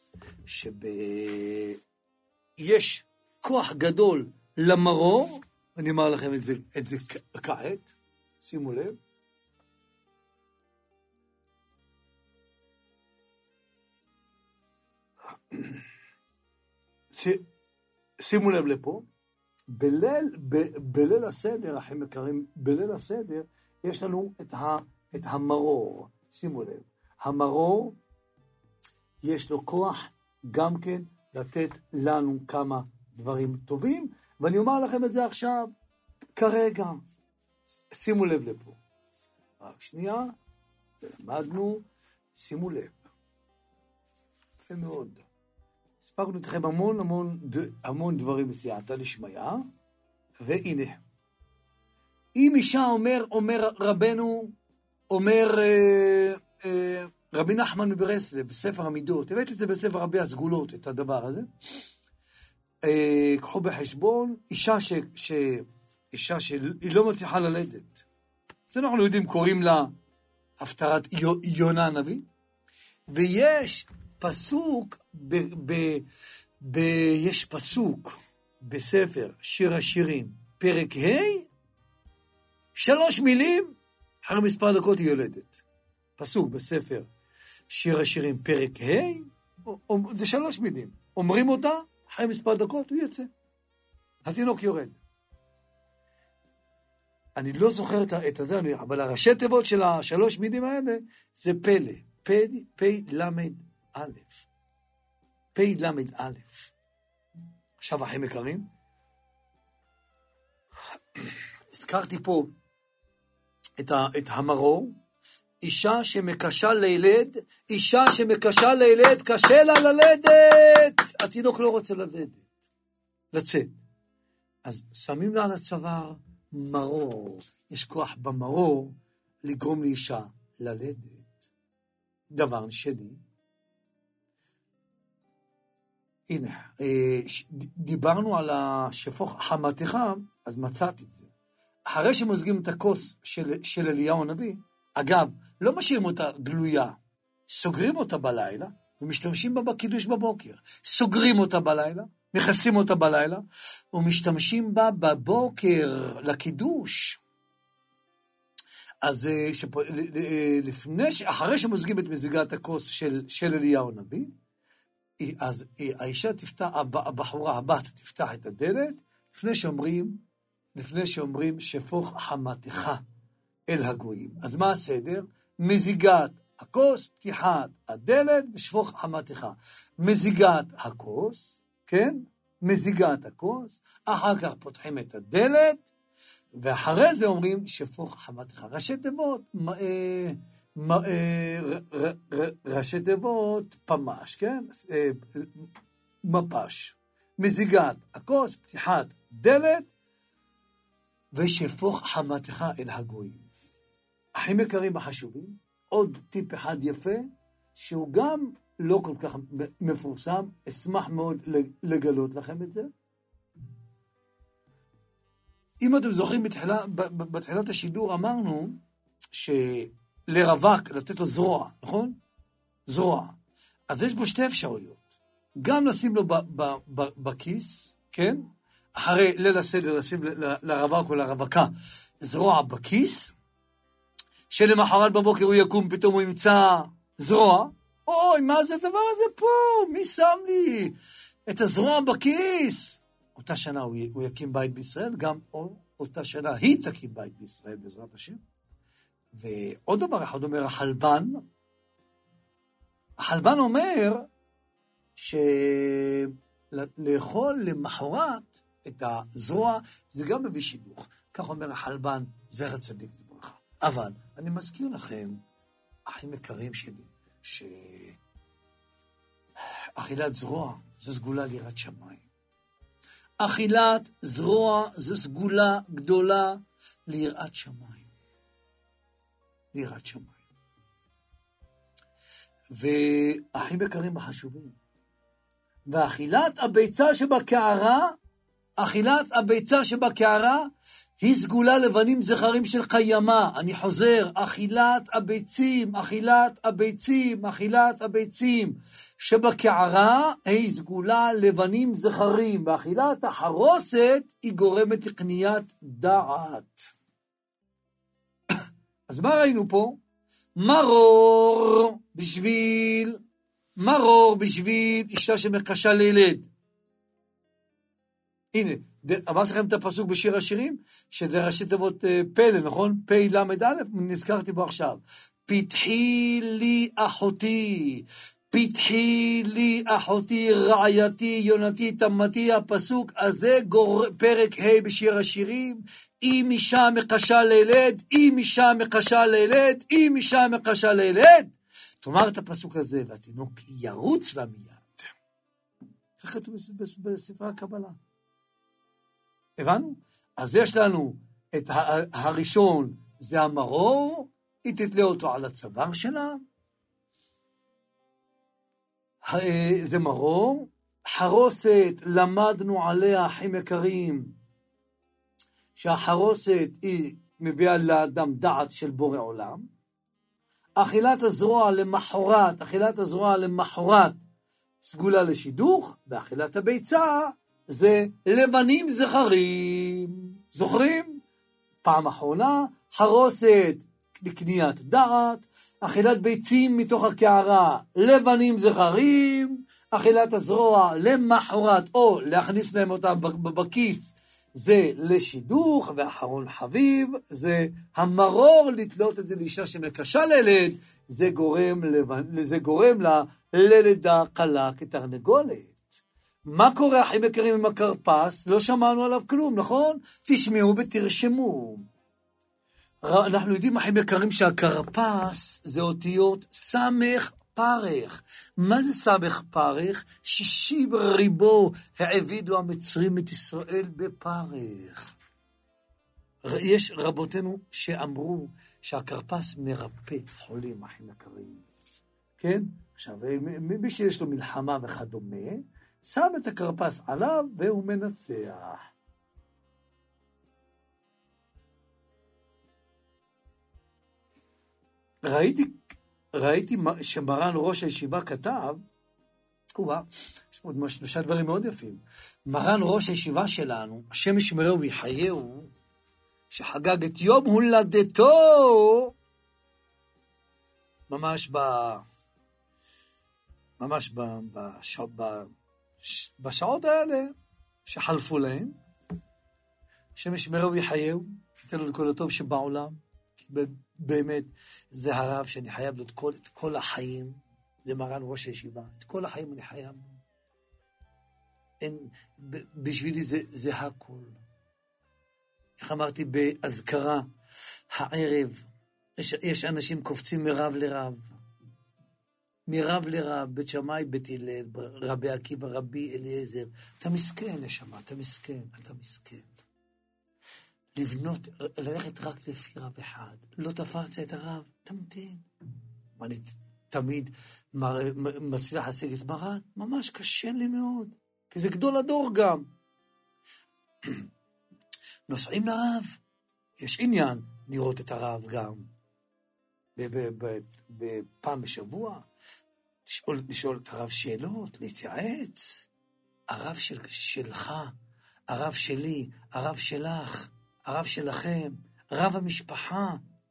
A: שיש כוח גדול למרור, אני אומר לכם את זה, את זה כעת, שימו לב, שימו לב לפה, בליל, ב, בליל הסדר, אחים יקרים, בליל הסדר, יש לנו את, ה, את המרור, שימו לב, המרור, יש לו כוח גם כן לתת לנו כמה דברים טובים, ואני אומר לכם את זה עכשיו, כרגע, שימו לב לפה, רק שנייה, למדנו, שימו לב, יפה מאוד, הספקנו אתכם המון המון, המון דברים בסייעתא דשמיא, והנה, אם אישה אומר, אומר רבנו, אומר אה, אה, רבי נחמן מברסלב, בספר המידות, הבאתי את זה בספר רבי הסגולות, את הדבר הזה, אה, קחו בחשבון, אישה, ש, ש, אישה שהיא לא מצליחה ללדת, אז אנחנו יודעים, קוראים לה הפטרת יונה הנביא, ויש פסוק, ב, ב, ב, יש פסוק בספר שיר השירים, פרק ה', שלוש מילים, אחרי מספר דקות היא יולדת. פסוק בספר שיר השירים, פרק ה', זה שלוש מילים. אומרים אותה, אחרי מספר דקות הוא יצא. התינוק יורד. אני לא זוכר את זה, אבל הראשי תיבות של השלוש מילים האלה, זה פלא. פי למד א'. פי למד א'. עכשיו, אחים יקרים, הזכרתי פה את, ה, את המרור, אישה שמקשה לילד, אישה שמקשה לילד, קשה לה ללדת, התינוק לא רוצה ללדת, לצאת. אז שמים לה על הצוואר מרור, יש כוח במרור לגרום לאישה ללדת. דבר שני, הנה, דיברנו על השפוך חמתך, אז מצאתי את זה. אחרי שמוזגים את הכוס של, של אליהו הנביא, אגב, לא משאירים אותה גלויה, סוגרים אותה בלילה, ומשתמשים בה בקידוש בבוקר. סוגרים אותה בלילה, מכסים אותה בלילה, ומשתמשים בה בבוקר לקידוש. אז שפ... לפני, אחרי שמוזגים את מזיגת הכוס של, של אליהו הנביא, אז האישה תפתח, הבחורה, הבת, תפתח את הדלת, לפני שאומרים, לפני שאומרים שפוך חמתך אל הגויים. אז מה הסדר? מזיגת הכוס, פתיחת הדלת ושפוך חמתך. מזיגת הכוס, כן? מזיגת הכוס, אחר כך פותחים את הדלת, ואחרי זה אומרים שפוך חמתך. ראשי תיבות, ראשי תיבות פמש, כן? מפש. מזיגת הכוס, פתיחת דלת, ושפוך חמתך אל הגויים. אחים יקרים החשובים, עוד טיפ אחד יפה, שהוא גם לא כל כך מפורסם, אשמח מאוד לגלות לכם את זה. אם אתם זוכרים, בתחילה, בתחילת השידור אמרנו, שלרווק, לתת לו זרוע, נכון? זרוע. אז יש בו שתי אפשרויות. גם לשים לו ב, ב, ב, בכיס, כן? אחרי ליל הסדר, לשים לרווק או לרווקה זרוע בכיס, שלמחרת בבוקר הוא יקום, פתאום הוא ימצא זרוע. אוי, מה זה הדבר הזה פה? מי שם לי את הזרוע בכיס? אותה שנה הוא, הוא יקים בית בישראל, גם או, אותה שנה היא תקים בית בישראל בעזרת השם. ועוד דבר אחד אומר החלבן, החלבן אומר שלאכול למחרת את הזרוע זה גם מביא שידוך. כך אומר החלבן, זכר צדיק לברכה. אבל אני מזכיר לכם, אחים יקרים שלי, שאכילת זרוע זו סגולה ליראת שמיים. אכילת זרוע זו סגולה גדולה ליראת שמיים. ליראת שמיים. ואחים יקרים החשובים, ואכילת הביצה שבקערה, אכילת הביצה שבקערה, היא סגולה לבנים זכרים של קיימה. אני חוזר, אכילת הביצים, אכילת הביצים, אכילת הביצים שבקערה, היא סגולה לבנים זכרים, ואכילת החרוסת היא גורמת לקניית דעת. אז מה ראינו פה? מרור בשביל, מרור בשביל אישה שמקשה לילד. הנה, אמרתי לכם את הפסוק בשיר השירים, שזה ראשי תיבות פלא, נכון? פי למד א', נזכרתי בו עכשיו. פתחי לי אחותי, פתחי לי אחותי, רעייתי, יונתי, תמתי, הפסוק הזה, גור... פרק ה' בשיר השירים, אם אישה מקשה לילד, אם אישה מקשה לילד, אם אישה מקשה לילד. תאמר את הפסוק הזה, והתינוק ירוץ לה מיד. כך כתוב בספר הקבלה. הבנו? אז יש לנו את הראשון, זה המרור, היא תתלה אותו על הצוואר שלה, זה מרור, חרוסת, למדנו עליה, אחים יקרים, שהחרוסת היא מביאה לאדם דעת של בורא עולם, אכילת הזרוע למחרת, אכילת הזרוע למחרת, סגולה לשידוך, ואכילת הביצה זה לבנים זכרים. זוכרים? פעם אחרונה, חרוסת לקניית דעת, אכילת ביצים מתוך הקערה, לבנים זכרים, אכילת הזרוע למחרת, או להכניס להם אותם בכיס, זה לשידוך, ואחרון חביב, זה המרור לתלות את זה לאישה שמקשה לילד, זה גורם, זה גורם לה ללידה קלה כתרנגולת. מה קורה, אחים יקרים, עם הכרפס? לא שמענו עליו כלום, נכון? תשמעו ותרשמו. אנחנו יודעים, אחים יקרים, שהכרפס זה אותיות סמך פרח. מה זה סמך פרח? שישי בריבו העבידו המצרים את ישראל בפרח. יש רבותינו שאמרו שהכרפס מרפא חולים, אחים יקרים. כן? עכשיו, מי שיש לו מלחמה וכדומה, שם את הכרפס עליו והוא מנצח. ראיתי, ראיתי שמרן ראש הישיבה כתב, וואה, יש פה שלושה דברים מאוד יפים. מרן ראש הישיבה שלנו, השם ישמרהו ויחייהו, שחגג את יום הולדתו, ממש ב... ממש ב... בש... ב... בשעות האלה שחלפו להם, השם ישמרהו ויחייהו, ייתן לו לכל הטוב שבעולם, כי באמת זה הרב שאני חייב לו את כל, את כל החיים, זה מרן ראש הישיבה, את כל החיים אני חייב. אין, בשבילי זה, זה הכל. איך אמרתי בהזכרה, הערב, יש, יש אנשים קופצים מרב לרב, מרב לרב, בית שמאי, בית הלל, רבי עקיבא, רבי אליעזר. אתה מסכן, נשמה, אתה מסכן, אתה מסכן. לבנות, ללכת רק לפי רב אחד. לא תפסת את הרב, תמתין. אני תמיד מצליח להשיג את מרן, ממש קשה לי מאוד, כי זה גדול הדור גם. נוסעים לרב, יש עניין לראות את הרב גם. בפעם בשבוע, לשאול, לשאול את הרב שאלות, להתייעץ. הרב של, שלך, הרב שלי, הרב שלך, הרב שלכם, רב המשפחה.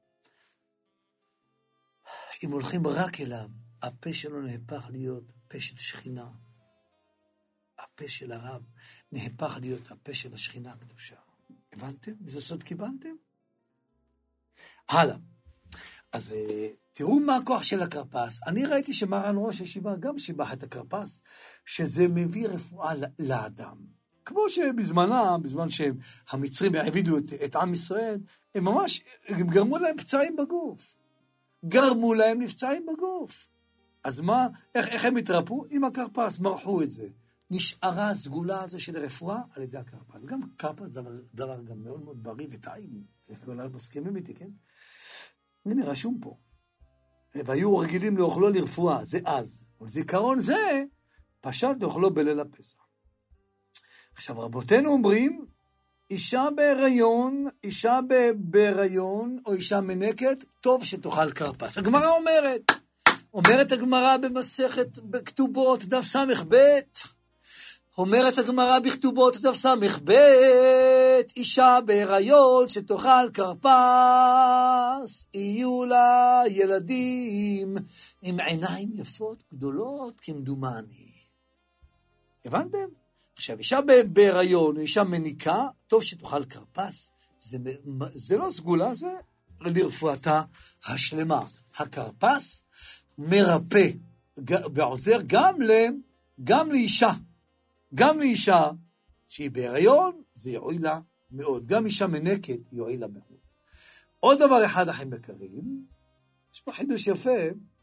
A: אם הולכים רק אליו, הפה שלו נהפך להיות הפה של שכינה. הפה של הרב נהפך להיות הפה של השכינה הקדושה. הבנתם? איזה סוד קיבלתם? הלאה. אז תראו מה הכוח של הכרפס. אני ראיתי שמרן ראש הישיבה גם שיבח את הכרפס, שזה מביא רפואה לאדם. כמו שבזמנה, בזמן שהמצרים העבידו את, את עם ישראל, הם ממש, הם גרמו להם פצעים בגוף. גרמו להם נפצעים בגוף. אז מה, איך, איך הם התרפו? עם הכרפס, מרחו את זה. נשארה הסגולה הזו של רפואה על ידי הכרפס. גם כרפס דבר, דבר גם מאוד מאוד בריא וטעים. כולם מסכימים איתי, כן? הנה, רשום פה. והיו רגילים לאוכלו לרפואה, זה אז. ולזיכרון זה, פשט לאוכלו בליל הפסח. עכשיו, רבותינו אומרים, אישה בהיריון, אישה בהיריון, או אישה מנקת, טוב שתאכל כרפס. הגמרא אומרת, אומרת הגמרא במסכת בכתובות, דף סמך בית, אומרת הגמרא בכתובות, דף סמך בית, אישה בהיריון שתאכל כרפס, יהיו לה ילדים עם עיניים יפות גדולות כמדומני. הבנתם? עכשיו, אישה בהיריון, אישה מניקה, טוב שתאכל כרפס, זה, זה לא סגולה, זה לרפואתה השלמה. הכרפס מרפא ועוזר גם, ל, גם לאישה, גם לאישה שהיא בהיריון, זה יועיל לה מאוד. גם אישה מנקת יועיל לה מאוד. עוד דבר אחד, אחים יקרים, יש פה חידוש יפה,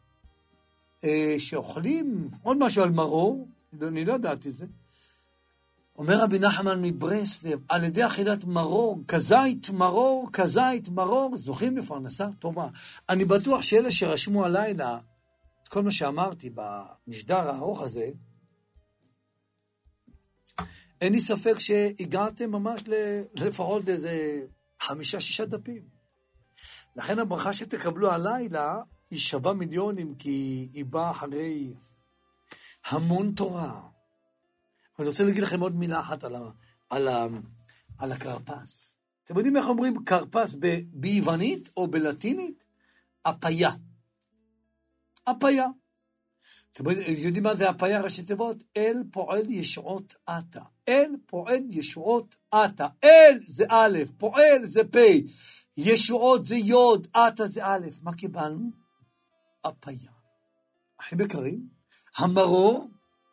A: שאוכלים עוד משהו על מרור, אני לא ידעתי זה, אומר רבי נחמן מברסלב, על ידי אכילת מרור, כזית מרור, כזית מרור, זוכים לפרנסה טובה. אני בטוח שאלה שרשמו הלילה, את כל מה שאמרתי במשדר הארוך הזה, אין לי ספק שהגעתם ממש לפחות איזה חמישה, שישה דפים. לכן הברכה שתקבלו הלילה, היא שווה מיליונים, כי היא באה אחרי המון תורה. אני רוצה להגיד לכם עוד מילה אחת על, ה, על, ה, על הקרפס. אתם יודעים איך אומרים קרפס ב, ביוונית או בלטינית? הפיה. הפיה. אתם יודעים מה זה הפיה ראשי תיבות? אל פועל ישועות עתה. אל פועל ישועות עתה. אל זה א', פועל זה פ', ישועות זה יוד, עתה זה א'. מה קיבלנו? הפיה. אחים יקרים, המרור,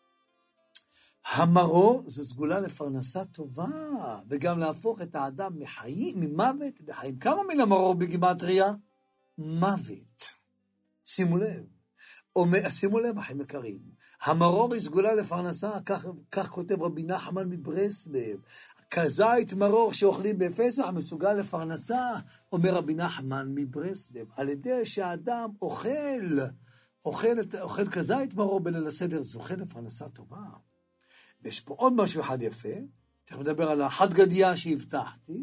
A: המרור זה סגולה לפרנסה טובה, וגם להפוך את האדם מחיים, ממוות לחיים. כמה מן המרור בגימטריה? מוות. שימו לב. שימו לב, אחים יקרים, המרור היא סגולה לפרנסה, כך, כך כותב רבי נחמן מברסלב. כזית מרור שאוכלים בפסח מסוגל לפרנסה, אומר רבי נחמן מברסלב, על ידי שהאדם אוכל, אוכל, אוכל כזית מרור בליל הסדר, זוכה לפרנסה טובה. ויש פה עוד משהו אחד יפה, צריך לדבר על החד גדיה שהבטחתי.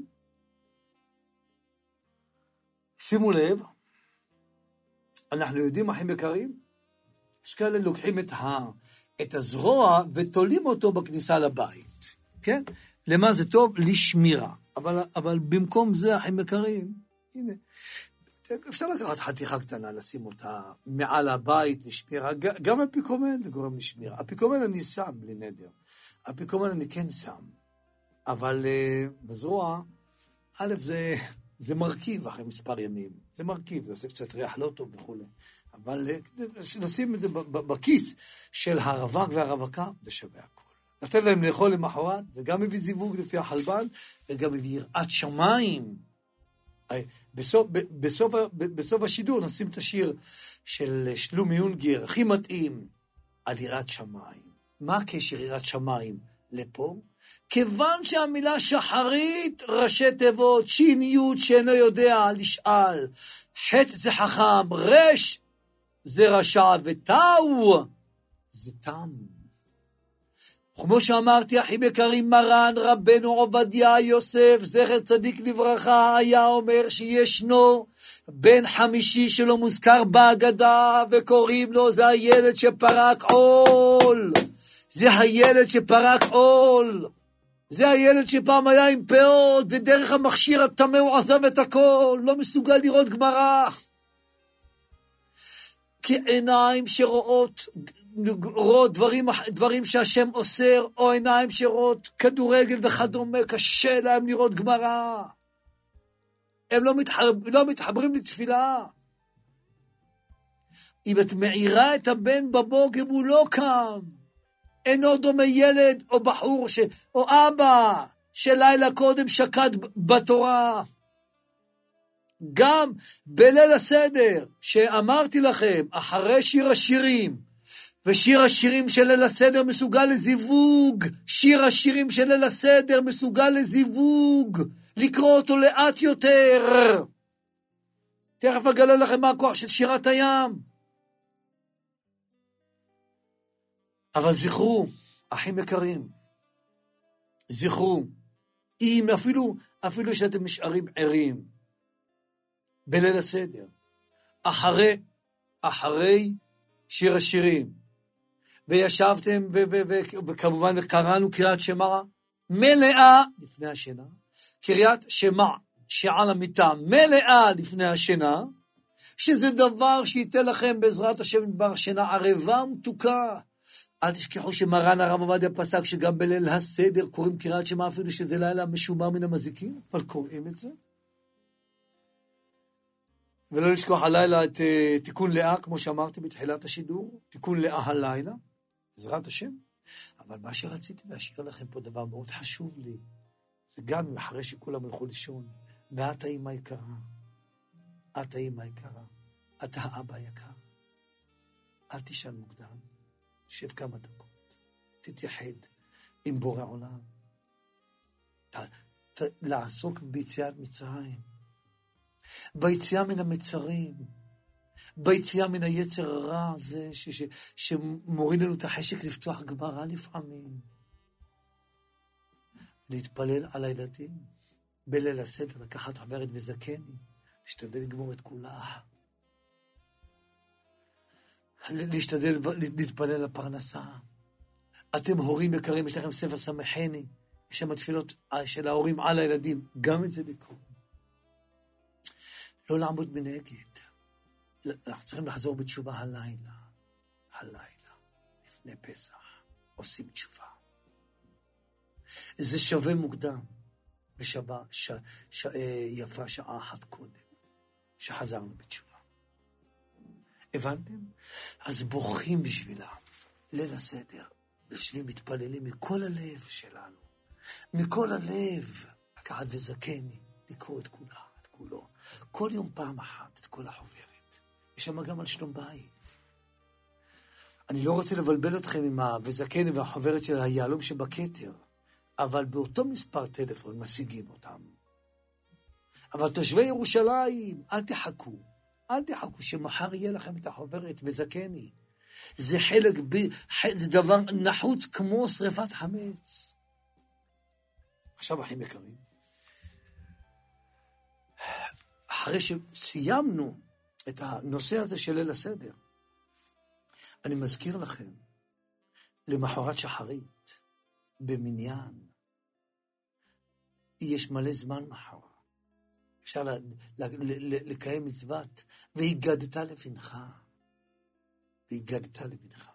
A: שימו לב, אנחנו יודעים, אחים יקרים, יש כאלה לוקחים את, ה, את הזרוע ותולים אותו בכניסה לבית. כן? למה זה טוב? לשמירה. אבל, אבל במקום זה, אחים יקרים, הנה, אפשר לקחת חתיכה קטנה, לשים אותה מעל הבית לשמירה. גם אפיקומן זה גורם לשמירה. אפיקומן אני שם בלי נדר. אפיקומן אני כן שם. אבל uh, בזרוע, א' זה, זה מרכיב אחרי מספר ימים. זה מרכיב, זה עושה קצת ריח לא טוב וכו'. אבל נשים את זה בכיס של הרווק והרווקה, זה שווה הכל. לתת להם לאכול למחרת, זה גם מביא זיווג לפי החלבן, וגם מביא יראת שמיים. בסוף, בסוף, בסוף השידור נשים את השיר של שלומי יונגר, הכי מתאים, על יראת שמיים. מה הקשר יראת שמיים לפה? כיוון שהמילה שחרית, ראשי תיבות, שין יוד שאינו יודע לשאל, חטא זה חכם, רש זה רשע, וטאו זה תם. כמו שאמרתי, אחים יקרים, מרן רבנו עובדיה יוסף, זכר צדיק לברכה, היה אומר שישנו בן חמישי שלא מוזכר בהגדה, וקוראים לו, זה הילד שפרק עול. זה הילד שפרק עול. זה הילד שפעם היה עם פאות, ודרך המכשיר התמה הוא עזב את הכל, לא מסוגל לראות גמרא. כי עיניים שרואות רואות דברים, דברים שהשם אוסר, או עיניים שרואות כדורגל וכדומה, קשה להם לראות גמרא. הם לא, מתחבר, לא מתחברים לתפילה. אם את מעירה את הבן בבוקר, הוא לא קם. אינו דומה ילד או בחור, ש... או אבא שלילה קודם שקד בתורה. גם בליל הסדר, שאמרתי לכם, אחרי שיר השירים, ושיר השירים של ליל הסדר מסוגל לזיווג, שיר השירים של ליל הסדר מסוגל לזיווג, לקרוא אותו לאט יותר. תכף אגלה לכם מה הכוח של שירת הים. אבל זכרו, אחים יקרים, זכרו, אם אפילו, אפילו שאתם נשארים ערים, בליל הסדר, אחרי, אחרי שיר השירים, וישבתם, ו- ו- ו- וכמובן קראנו קריאת שמע, מלאה לפני השינה, קריאת שמע שעל המיטה, מלאה לפני השינה, שזה דבר שייתן לכם בעזרת השם דבר שינה ערבה ומתוקה. אל תשכחו שמרן הרב עובדיה פסק שגם בליל הסדר קוראים קריאת שמע, אפילו שזה לילה משומר מן המזיקים, אבל קוראים את זה. ולא לשכוח הלילה את uh, תיקון לאה, כמו שאמרתי בתחילת השידור, תיקון לאה הלילה, בעזרת השם. אבל מה שרציתי להשאיר לכם פה דבר מאוד חשוב לי, זה גם אחרי שכולם הלכו לישון, ואת האמא יקרה, את האמא יקרה, את האבא יקר, אל תשאל מוקדם, שב כמה דקות, תתייחד עם בורא עולם, ת, ת, לעסוק ביציאת מצרים, ביציאה מן המצרים, ביציאה מן היצר הרע הזה, ש, ש, שמוריד לנו את החשק לפתוח גמרא לפעמים, להתפלל על הילדים, בליל הסדר, לקחת חוברת וזקני, להשתדל לגמור את כולה, להשתדל להתפלל על הפרנסה, אתם הורים יקרים, יש לכם ספר שמחני, יש שם תפילות של ההורים על הילדים, גם את זה לקרוא. לא לעמוד מנגד. אנחנו צריכים לחזור בתשובה הלילה. הלילה, לפני פסח, עושים תשובה. זה שווה מוקדם, ושווה, ש, ש, יפה שעה אחת קודם, שחזרנו בתשובה. הבנתם? אז בוכים בשבילם, ליל הסדר, יושבים מתפללים מכל הלב שלנו, מכל הלב, לקחת וזקני, לקרוא את כולה, את כולו, כל יום פעם אחת, את כל החוברת. יש שם גם על שלום בית. אני לא רוצה לבלבל אתכם עם ה"וזקני" והחוברת של היהלום שבכתר, אבל באותו מספר טלפון משיגים אותם. אבל תושבי ירושלים, אל תחכו, אל תחכו שמחר יהיה לכם את החוברת וזקני. זה חלק, ב... זה דבר נחוץ כמו שריפת חמץ. עכשיו אחים יקרים, אחרי שסיימנו את הנושא הזה של ליל הסדר, אני מזכיר לכם, למחרת שחרית, במניין, יש מלא זמן מחר. אפשר ל- ל- ל- לקיים מצוות, והגדת לבנך. והגדת לבנך.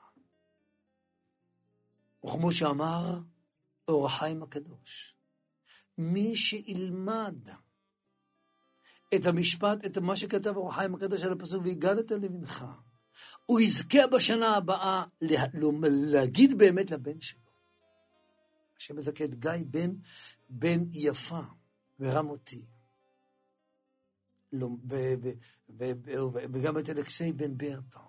A: וכמו שאמר אור החיים הקדוש, מי שילמד את המשפט, את מה שכתב אור החיים הקדוש על הפסוק, והגדת לבנך, הוא יזכה בשנה הבאה לה, להגיד באמת לבן שלו. השם מזכה את גיא בן, בן יפה ורמותי, וגם את אלכסי בן ברטה,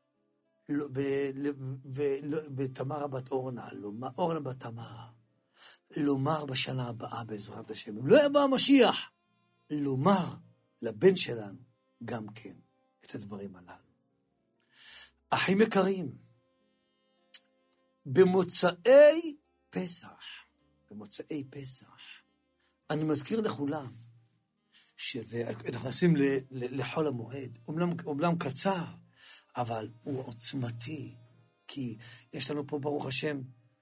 A: ותמרה בת אורנה, אורנה בת תמרה, לומר בשנה הבאה בעזרת השם, אם לא יבוא המשיח, לומר לבן שלנו גם כן את הדברים הללו. אחים יקרים, במוצאי פסח, במוצאי פסח, אני מזכיר לכולם, שנכנסים לחול המועד, אומנם, אומנם קצר, אבל הוא עוצמתי, כי יש לנו פה ברוך השם,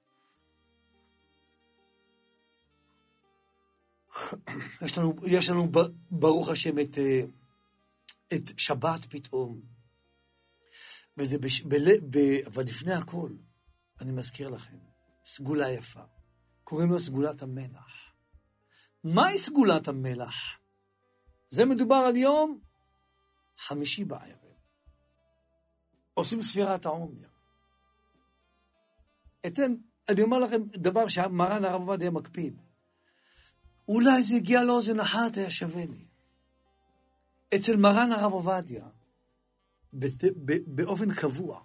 A: יש לנו, יש לנו ברוך השם את, את שבת פתאום, וזה בש, בל, ב, אבל לפני הכל, אני מזכיר לכם, סגולה יפה, קוראים לה סגולת המלח. מהי סגולת המלח? זה מדובר על יום חמישי בערב. עושים ספירת העומר. אתן, אני אומר לכם דבר שמרן הרב עובדיה מקפיד. אולי זה הגיע לאוזן אחת, היה שווה לי. אצל מרן הרב עובדיה, באופן קבוע,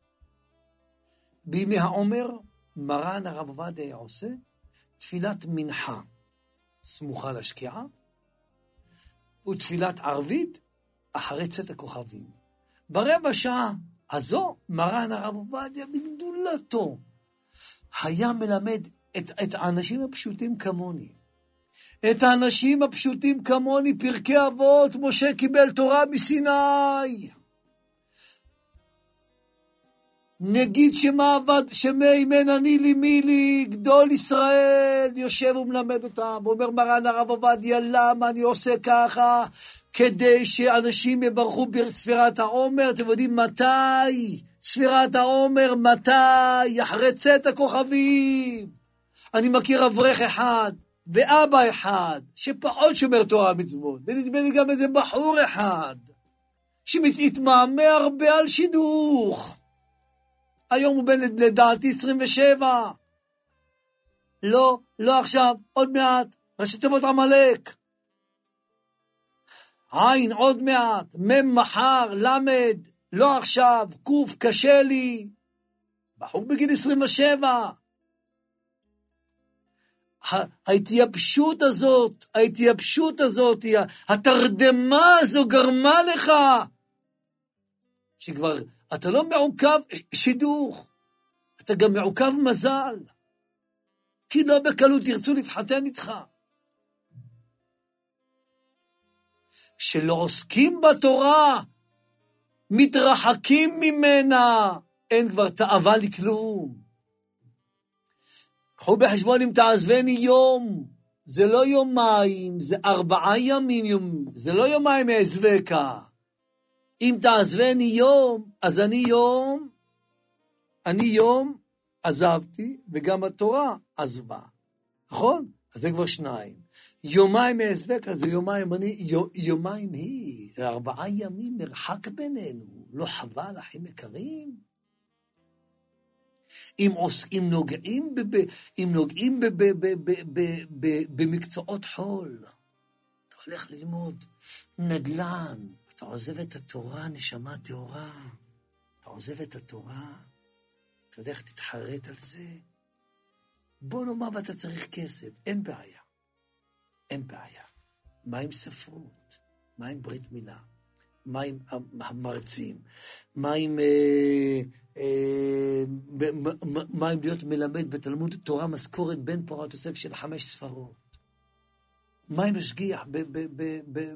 A: בימי העומר, מרן הרב עובדיה עושה תפילת מנחה, סמוכה לשקיעה, ותפילת ערבית אחרי צאת הכוכבים. ברבע שעה הזו, מרן הרב עובדיה בגדולתו, היה מלמד את, את האנשים הפשוטים כמוני. את האנשים הפשוטים כמוני, פרקי אבות, משה קיבל תורה מסיני. נגיד שמה עבד, שמי מנני לי מילי, גדול ישראל, יושב ומלמד אותם, ואומר מרן הרב עובדיה, למה אני עושה ככה? כדי שאנשים יברכו בספירת העומר. אתם יודעים מתי? ספירת העומר, מתי? אחרי צאת הכוכבים. אני מכיר אברך אחד, ואבא אחד, שפחות שומר תורה מצוות, ונדמה לי גם איזה בחור אחד, שמתמהמה הרבה על שידוך. היום הוא בן לדעתי עשרים ושבע. לא, לא עכשיו, עוד מעט, ראשי תיבות עמלק. עין עוד מעט, מם מחר, למד, לא עכשיו, קוף, קשה לי. בחור בגיל עשרים ושבע. ההתייבשות הזאת, ההתייבשות הזאת, התרדמה הזו גרמה לך, שכבר אתה לא מעוקב שידוך, אתה גם מעוקב מזל, כי לא בקלות ירצו להתחתן איתך. שלא עוסקים בתורה, מתרחקים ממנה, אין כבר תאווה לכלום. קחו בחשבון אם תעזבני יום, זה לא יומיים, זה ארבעה ימים, יום, זה לא יומיים אעזבקה. אם תעזבני יום, אז אני יום, אני יום עזבתי, וגם התורה עזבה. נכון? אז זה כבר שניים. יומיים אעזבקה, זה יומיים, אני, יומיים היא, זה ארבעה ימים מרחק בינינו, לא חבל, אחים יקרים? אם עוסקים נוגעים, אם נוגעים במקצועות חול, אתה הולך ללמוד נדל"ן, אתה עוזב את התורה, נשמה טהורה, אתה עוזב את התורה, אתה יודע איך תתחרט על זה? בוא נאמר ואתה צריך כסף, אין בעיה, אין בעיה. מה עם ספרות? מה עם ברית מילה? מה עם המרצים? מה עם... אה, אה, מה עם להיות מלמד בתלמוד תורה משכורת בין פורת יוסף של חמש ספרות? מה עם משגיח ב... ב, ב, ב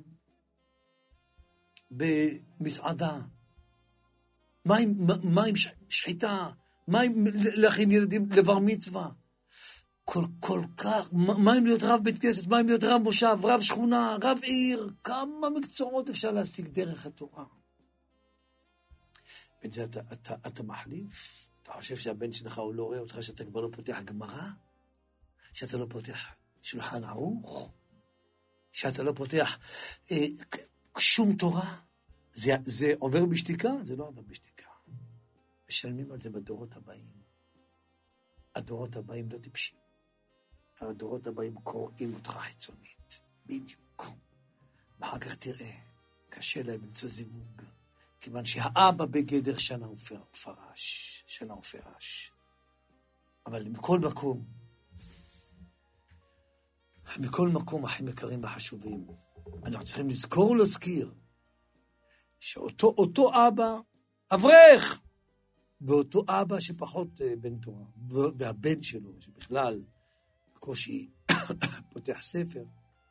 A: במסעדה, מה עם, מה עם שחיטה, מה עם להכין ילדים לבר מצווה, כל, כל כך, מה עם להיות רב בית כנסת, מה עם להיות רב מושב, רב שכונה, רב עיר, כמה מקצועות אפשר להשיג דרך התורה. את זה אתה, אתה, אתה מחליף? אתה חושב שהבן שלך הוא לא רואה אותך, שאתה כבר לא פותח גמרא? שאתה לא פותח שולחן ערוך? שאתה לא פותח... אה, שום תורה, זה, זה עובר בשתיקה? זה לא עובר בשתיקה. משלמים על זה בדורות הבאים. הדורות הבאים לא טיפשים. הדורות הבאים קוראים אותך חיצונית. בדיוק. ואחר כך תראה, קשה להם למצוא זיווג. כיוון שהאבא בגדר שנה ופרש. שנה ופרש. אבל מכל מקום, מכל מקום אחים יקרים וחשובים, אנחנו צריכים לזכור ולהזכיר שאותו אותו אבא אברך, ואותו אבא שפחות בן תורה, והבן שלו שבכלל בקושי פותח ספר,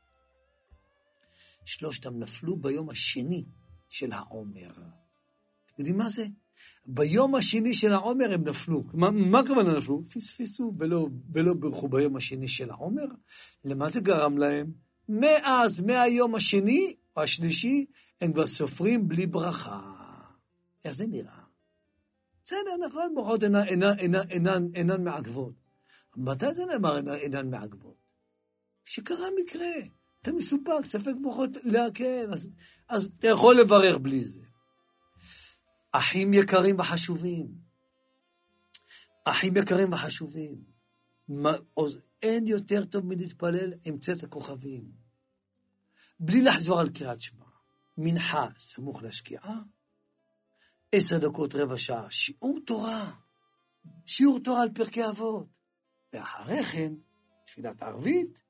A: שלושתם נפלו ביום השני של העומר. אתם יודעים מה זה? ביום השני של העומר הם נפלו. מה, מה כוונה נפלו? פספסו ולא, ולא ברכו ביום השני של העומר. למה זה גרם להם? מאז, מהיום השני או השלישי, הם כבר סופרים בלי ברכה. איך זה נראה? בסדר, נכון, ברכות אינן, אינן, אינן, אינן, אינן מעכבות. מתי זה נאמר אינן, אינן מעכבות? שקרה מקרה. אתה מסופק, ספק ברכות להקל, אז, אז אתה יכול לברך בלי זה. אחים יקרים וחשובים. אחים יקרים וחשובים. מה, אין יותר טוב מלהתפלל עם צאת הכוכבים. בלי לחזור על קריאת שמע. מנחה סמוך לשקיעה. עשר דקות רבע שעה. שיעור תורה. שיעור תורה על פרקי אבות. ואחרי כן, תפילת ערבית.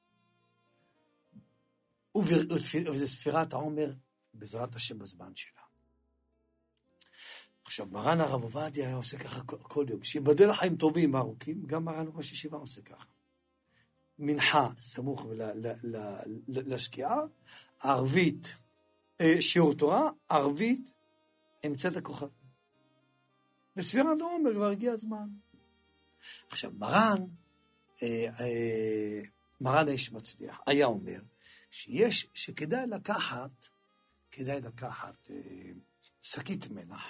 A: וזה ספירת העומר בעזרת השם בזמן שלה. עכשיו, מרן הרב עובדיה היה עושה ככה כל יום. שיבדל לחיים טובים ארוכים, גם מרן ראש ישיבה עושה ככה. מנחה סמוך לשקיעה, ערבית, שיעור תורה, ערבית, עם צאת הכוכבים. בספירת העומר כבר הגיע הזמן. עכשיו, מרן, מרן האיש מצליח, היה אומר, שיש, שכדאי לקחת, כדאי לקחת שקית מלח,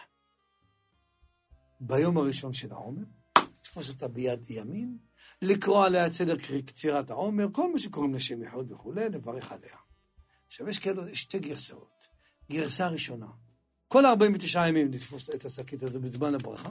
A: ביום הראשון של העומר, תפוס אותה ביד ימין, לקרוא עליה את סדר קצירת העומר, כל מה שקוראים לשם יחוד וכו', לברך עליה. עכשיו יש כאלה שתי גרסאות. גרסה ראשונה, כל ארבעים ותשעה ימים לתפוס את השקית הזו בזמן הברכה,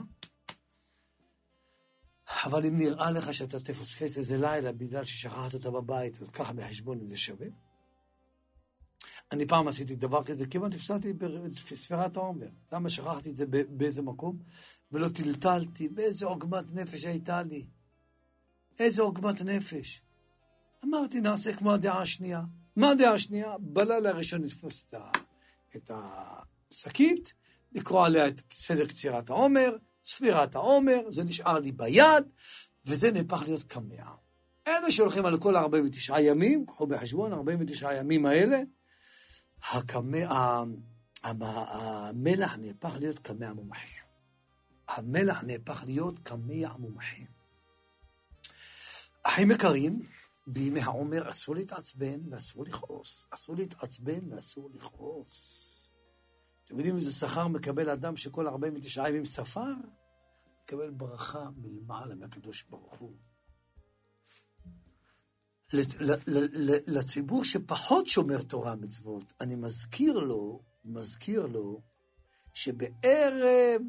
A: אבל אם נראה לך שאתה תפספס איזה לילה בגלל ששכחת אותה בבית, אז ככה בחשבון אם זה שווה. אני פעם עשיתי דבר כזה, כמעט הפסדתי בספירת העומר. למה שכחתי את זה באיזה מקום? ולא טלטלתי, באיזה עוגמת נפש הייתה לי. איזה עוגמת נפש. אמרתי, נעשה כמו הדעה השנייה. מה הדעה השנייה? בלילה הראשון נתפוס את השקית, לקרוא עליה את סדר קצירת העומר, ספירת העומר, זה נשאר לי ביד, וזה נהפך להיות קמע. אלה שהולכים על כל ארבעים ותשעה ימים, קחו בחשבון, ארבעים ותשעה ימים האלה, הקמע, המלח נהפך להיות קמע מומחה. המלח נהפך להיות קמע מומחה. אחים יקרים, בימי העומר אסור להתעצבן ואסור לכעוס. אסור להתעצבן ואסור לכעוס. אתם יודעים איזה שכר מקבל אדם שכל ארבעים ותשעה ימים ספר? מקבל ברכה מלמעלה מהקדוש ברוך הוא. לציבור שפחות שומר תורה מצוות, אני מזכיר לו, מזכיר לו, שבערב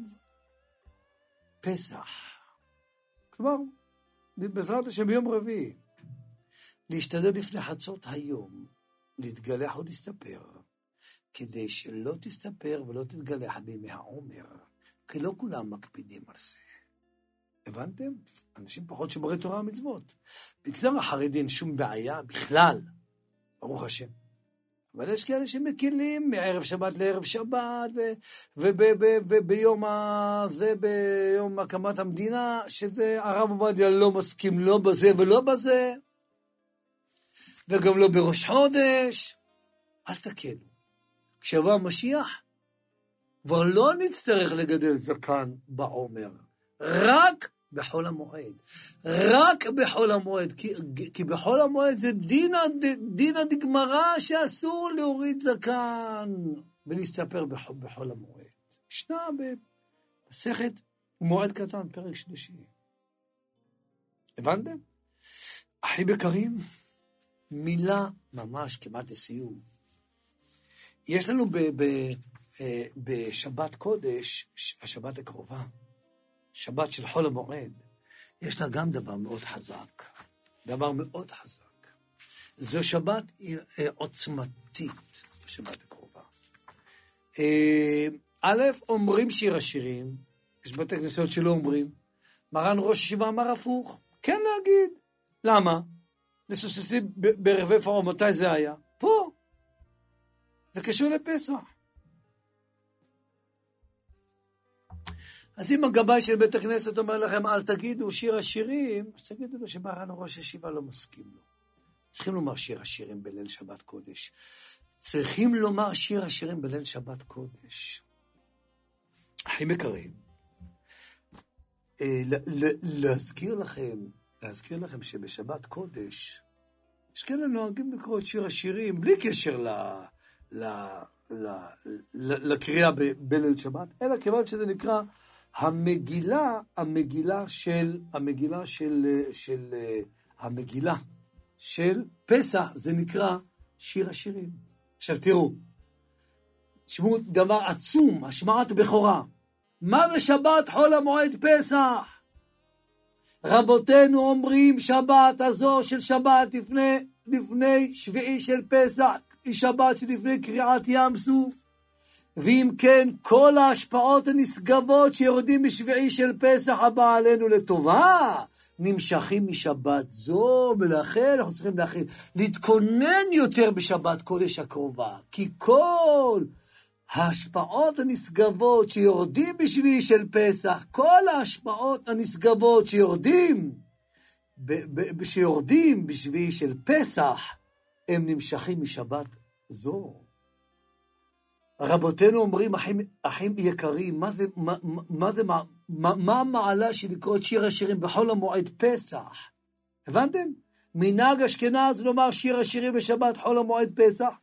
A: פסח, כלומר, בעזרת השם ביום רביעי, להשתדל לפני חצות היום, להתגלח או להסתפר, כדי שלא תסתפר ולא תתגלח בימי העומר, כי לא כולם מקפידים על זה. הבנתם? אנשים פחות שומרי תורה ומצוות. בגזר החרדים שום בעיה בכלל, ברוך השם. אבל יש כאלה שמקילים מערב שבת לערב שבת, וביום הזה, ביום הקמת המדינה, שזה הרב עובדיה לא מסכים לא בזה ולא בזה, וגם לא בראש חודש. אל תקלו. כשיבוא המשיח, כבר לא נצטרך לגדל זקן בעומר. רק בחול המועד. רק בחול המועד. כי, כי בחול המועד זה דין, דין הדגמרה שאסור להוריד זקן ולהסתפר בחול, בחול המועד. ישנה במסכת מועד קטן, פרק שלישי. הבנתם? אחים יקרים, מילה ממש כמעט לסיום. יש לנו ב, ב, בשבת קודש, השבת הקרובה, שבת של חול המועד, יש לה גם דבר מאוד חזק. דבר מאוד חזק. זו שבת עוצמתית, השבת הקרובה. א', אומרים שיר השירים, יש בתי כנסיות שלא אומרים, מרן ראש ישיבה אמר הפוך, כן להגיד. למה? לסוססי ברבי פרעה, מתי זה היה? פה. זה קשור לפסח. אז אם הגבאי של בית הכנסת אומר לכם, אל תגידו שיר השירים, אז תגידו לו שמרן ראש ישיבה לא מסכים לו. צריכים לומר שיר השירים בליל שבת קודש. צריכים לומר שיר השירים בליל שבת קודש. אחים יקרים, להזכיר לכם, להזכיר לכם שבשבת קודש, יש כאלה נוהגים לקרוא את שיר השירים, בלי קשר ל... ל... ל... ל... לקריאה בליל שבת, אלא כיוון שזה נקרא המגילה, המגילה של, המגילה של, של, המגילה של פסח, זה נקרא שיר השירים. עכשיו תראו, שמעו דבר עצום, השמעת בכורה. מה זה שבת חול המועד פסח? רבותינו אומרים שבת הזו של שבת לפני, לפני שביעי של פסח, היא שבת שלפני קריעת ים סוף. ואם כן, כל ההשפעות הנשגבות שיורדים בשביעי של פסח הבא עלינו לטובה, נמשכים משבת זו, ולכן אנחנו צריכים להכין, להתכונן יותר בשבת קודש הקרובה, כי כל ההשפעות הנשגבות שיורדים בשביעי של פסח, כל ההשפעות הנשגבות שיורדים, ב- ב- שיורדים בשביעי של פסח, הם נמשכים משבת זו. רבותינו אומרים, אחים, אחים יקרים, מה זה, מה, מה זה, מה, מה המעלה של לקרוא את שיר השירים בחול המועד פסח? הבנתם? מנהג אשכנז לומר שיר השירים בשבת חול המועד פסח.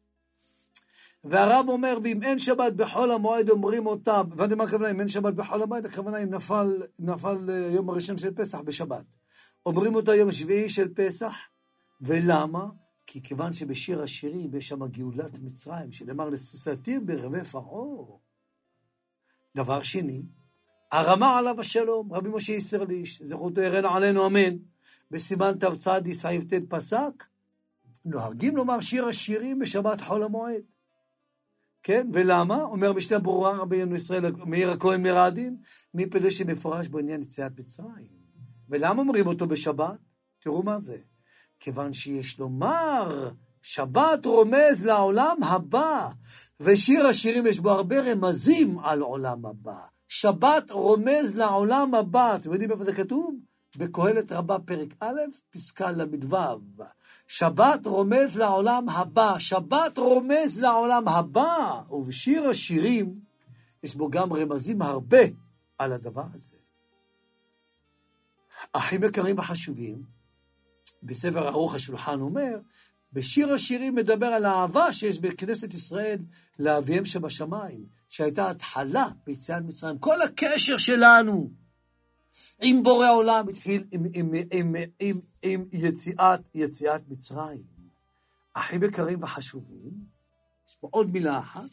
A: והרב אומר, ואם אין שבת בחול המועד אומרים אותה, הבנתם מה הכוונה? אם אין שבת בחול המועד, הכוונה אם נפל, נפל יום הראשון של פסח בשבת. אומרים אותה יום שביעי של פסח, ולמה? כי כיוון שבשיר השירים יש שם גאולת מצרים, שנאמר לסוסתי ברבי פרעה. דבר שני, הרמה עליו השלום, רבי משה יסרליש, זכותו ירן עלינו אמן, בסימן תו צדי סעיף תד פסק, נוהגים לומר שיר השירים בשבת חול המועד. כן, ולמה? אומר משנה ברורה רבינו ישראל, מאיר הכהן מרעדין, מפני שמפורש בעניין יציאת מצרים. ולמה אומרים אותו בשבת? תראו מה זה. כיוון שיש לומר, שבת רומז לעולם הבא, ושיר השירים יש בו הרבה רמזים על עולם הבא. שבת רומז לעולם הבא, אתם יודעים איפה זה כתוב? בקהלת רבה פרק א', פסקה למדו. שבת רומז לעולם הבא, שבת רומז לעולם הבא, ובשיר השירים יש בו גם רמזים הרבה על הדבר הזה. אחים יקרים וחשובים, בספר ערוך השולחן אומר, בשיר השירים מדבר על האהבה שיש בכנסת ישראל לאביהם שבשמיים, שהייתה התחלה ביציאת מצרים. כל הקשר שלנו עם בורא העולם התחיל עם, עם, עם, עם, עם יציאת, יציאת מצרים. אחים יקרים וחשובים, יש פה עוד מילה אחת,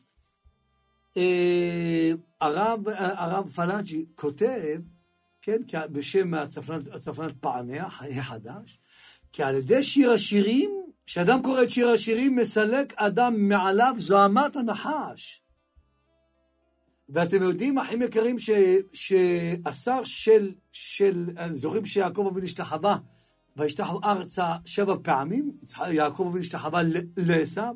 A: הרב, הרב פלאג'י כותב, כן, בשם הצפנת פעמיה, החדש, כי על ידי שיר השירים, כשאדם קורא את שיר השירים, מסלק אדם מעליו זוהמת הנחש. ואתם יודעים, אחים יקרים, ש, שהשר של, של, זוכרים שיעקב אבינו השתחווה, והשתחווה ארצה שבע פעמים, יעקב אבינו השתחווה לעשיו,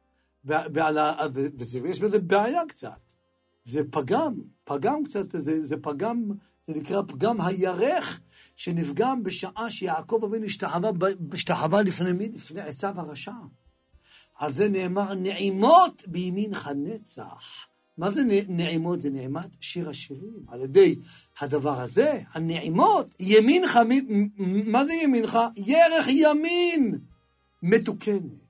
A: ויש בזה בעיה קצת. זה פגם, פגם קצת, זה, זה פגם, זה נקרא פגם הירך, שנפגם בשעה שיעקב אבינו השתחווה לפני מי? לפני עשיו הרשע. על זה נאמר, נעימות בימינך נצח. מה זה נעימות? זה נעימת שיר השירים. על ידי הדבר הזה, הנעימות, ימינך, מה זה ימינך? ירך ימין מתוקנת.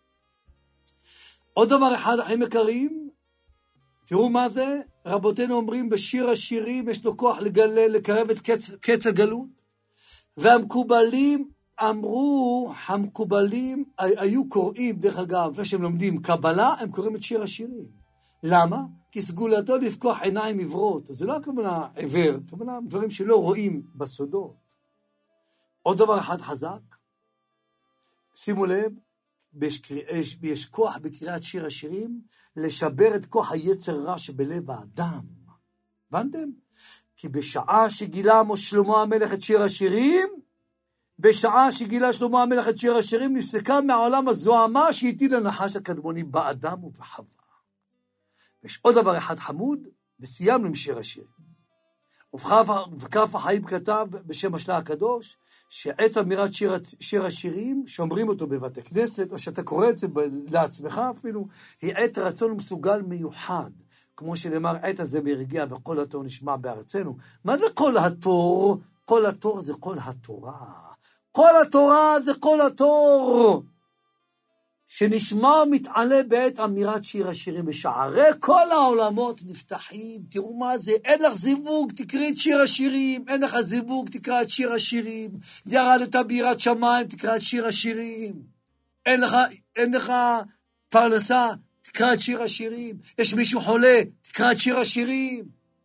A: עוד דבר אחד, אחים יקרים, תראו מה זה, רבותינו אומרים, בשיר השירים יש לו כוח לגלל, לקרב את קץ, קץ הגלות, והמקובלים אמרו, המקובלים היו קוראים, דרך אגב, לפני שהם לומדים קבלה, הם קוראים את שיר השירים. למה? כי סגולתו לפקוח עיניים עברות, זה לא הכוונה עבר, הכוונה דברים שלא רואים בסודות. עוד דבר אחד חזק, שימו לב, יש, יש כוח בקריאת שיר השירים, לשבר את כוח היצר רע שבלב האדם. הבנתם? כי בשעה שגילה שלמה המלך את שיר השירים, בשעה שגילה שלמה המלך את שיר השירים, נפסקה מהעולם הזוהמה שהטיל הנחש הקדמוני באדם ובחווה. יש עוד דבר אחד חמוד, וסיימנו עם שיר השירים. וכף החיים כתב בשם השלה הקדוש, שעת אמירת שיר, שיר השירים, שאומרים אותו בבתי כנסת, או שאתה קורא את זה לעצמך אפילו, היא עת רצון מסוגל מיוחד, כמו שנאמר, עת הזה מרגיע וכל התור נשמע בארצנו. מה זה כל התור? כל התור זה כל התורה. כל התורה זה כל התור. שנשמע מתעלה בעת אמירת שיר השירים, בשערי כל העולמות נפתחים. תראו מה זה, אין לך זיווג, תקרא את שיר השירים, אין לך זיווג, תקרא את שיר השירים, ירדת ביראת שמיים, תקרא את שיר השירים, אין לך, אין לך פרנסה, תקרא את שיר השירים, יש מישהו חולה, תקרא את שיר השירים.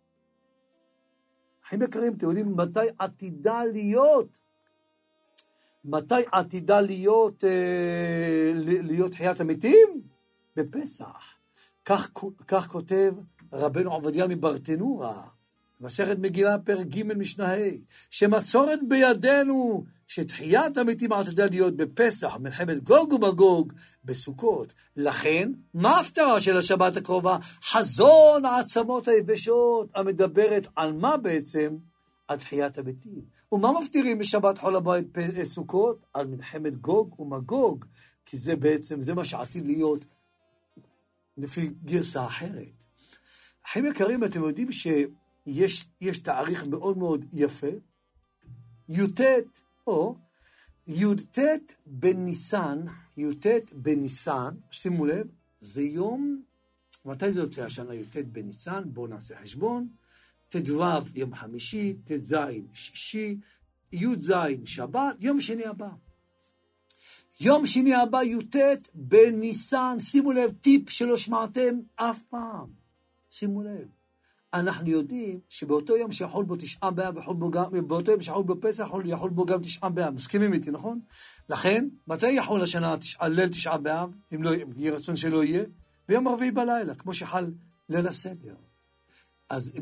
A: אחים יקרים, אתם יודעים מתי עתידה להיות, מתי עתידה להיות, אה, להיות חיית המתים? בפסח. כך, כך כותב רבנו עובדיה מברטנורה, במסכת מגילה פרק ג' משנה ה', שמסורת בידינו שתחיית המתים עתידה להיות בפסח, מלחמת גוג ומגוג בסוכות. לכן, מה ההפטרה של השבת הקרובה? חזון העצמות היבשות, המדברת על מה בעצם? על תחיית המתים. ומה מפטירים בשבת חול הבית סוכות? על מלחמת גוג ומגוג, כי זה בעצם, זה מה שעתיד להיות לפי גרסה אחרת. אחים יקרים, אתם יודעים שיש יש תאריך מאוד מאוד יפה, י"ט, או י"ט בניסן, י"ט בניסן, שימו לב, זה יום, מתי זה יוצא השנה י"ט בניסן? בואו נעשה חשבון, תדו יום חמישי, תז שישי, י"ז שבת, יום שני הבא. יום שני הבא י"ט בניסן, שימו לב, טיפ שלא שמעתם אף פעם. שימו לב, אנחנו יודעים שבאותו יום שיחול בו תשעה באב, באותו יום שיחול בו פסח, יחול בו גם תשעה באב. מסכימים איתי, נכון? לכן, מתי יחול השנה ליל תשעה באב, אם לא יהיה רצון שלא יהיה? ביום רביעי בלילה, כמו שחל ליל הסדר. אז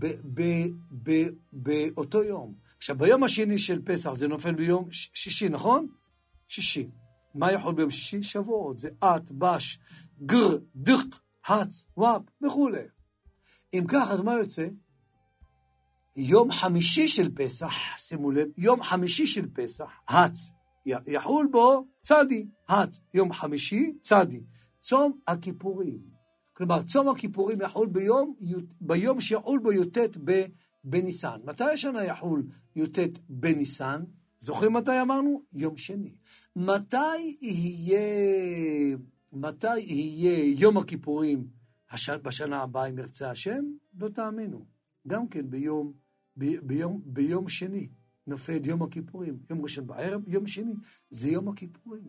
A: באותו יום, עכשיו ביום השני של פסח זה נופל ביום שישי, נכון? שישי. מה יכול ביום שישי? שבועות, זה את, בש, גר, דק, הצ, וואב, וכו'. אם כך, אז מה יוצא? יום חמישי של פסח, שימו לב, יום חמישי של פסח, הצ, יחול בו צדי, הצ, יום חמישי, צדי, צום הכיפורים. כלומר, צום הכיפורים יחול ביום, ביום שיחול בו י"ט בניסן. מתי השנה יחול י"ט בניסן? זוכרים מתי אמרנו? יום שני. מתי יהיה, מתי יהיה יום הכיפורים הש... בשנה הבאה, אם ירצה השם? לא תאמינו. גם כן ביום, ב... ביום, ביום שני נופל יום הכיפורים. יום ראשון בערב, יום שני, זה יום הכיפורים.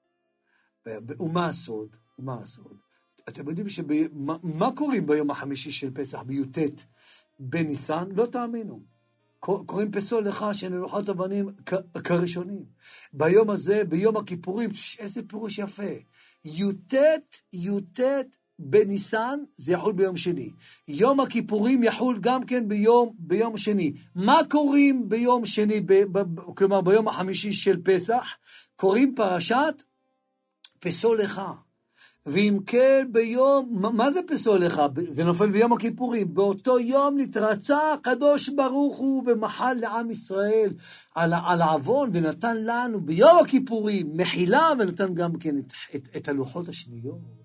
A: ומה הסוד? ומה הסוד? אתם יודעים שמה מה קוראים ביום החמישי של פסח, בי"ט בניסן? לא תאמינו. קוראים פסול לך שנלוחות אבנים כראשונים. ביום הזה, ביום הכיפורים, איזה פירוש יפה. י"ט, י"ט בניסן, זה יחול ביום שני. יום הכיפורים יחול גם כן ביום, ביום שני. מה קוראים ביום שני, ב, ב, כלומר ביום החמישי של פסח? קוראים פרשת פסול לך. ואם כן ביום, מה זה פסול לך? זה נופל ביום הכיפורים. באותו יום נתרצה הקדוש ברוך הוא ומחל לעם ישראל על, על העוון, ונתן לנו ביום הכיפורים מחילה, ונתן גם כן את, את, את הלוחות השניות.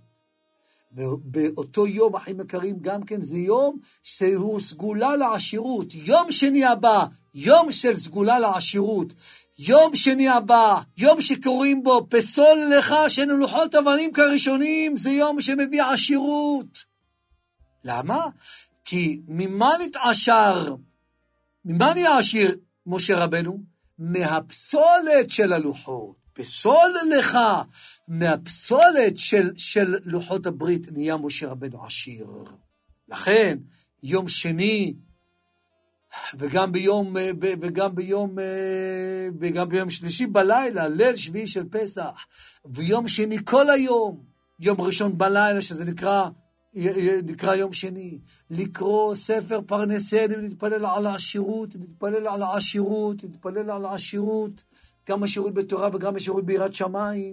A: ובאותו יום, אחים יקרים, גם כן זה יום שהוא סגולה לעשירות. יום שני הבא, יום של סגולה לעשירות. יום שני הבא, יום שקוראים בו פסול לך שנלוחות אבנים כראשונים, זה יום שמביא עשירות. למה? כי ממה נתעשר, ממה נהיה עשיר משה רבנו? מהפסולת של הלוחות. פסול לך, מהפסולת של, של לוחות הברית נהיה משה רבנו עשיר. לכן, יום שני, וגם ביום, וגם ביום, וגם ביום שלישי בלילה, ליל שביעי של פסח, ויום שני כל היום, יום ראשון בלילה, שזה נקרא, נקרא יום שני, לקרוא ספר פרנסי, להתפלל על העשירות, להתפלל על העשירות, להתפלל על העשירות, גם השירות בתורה וגם השירות ביראת שמיים.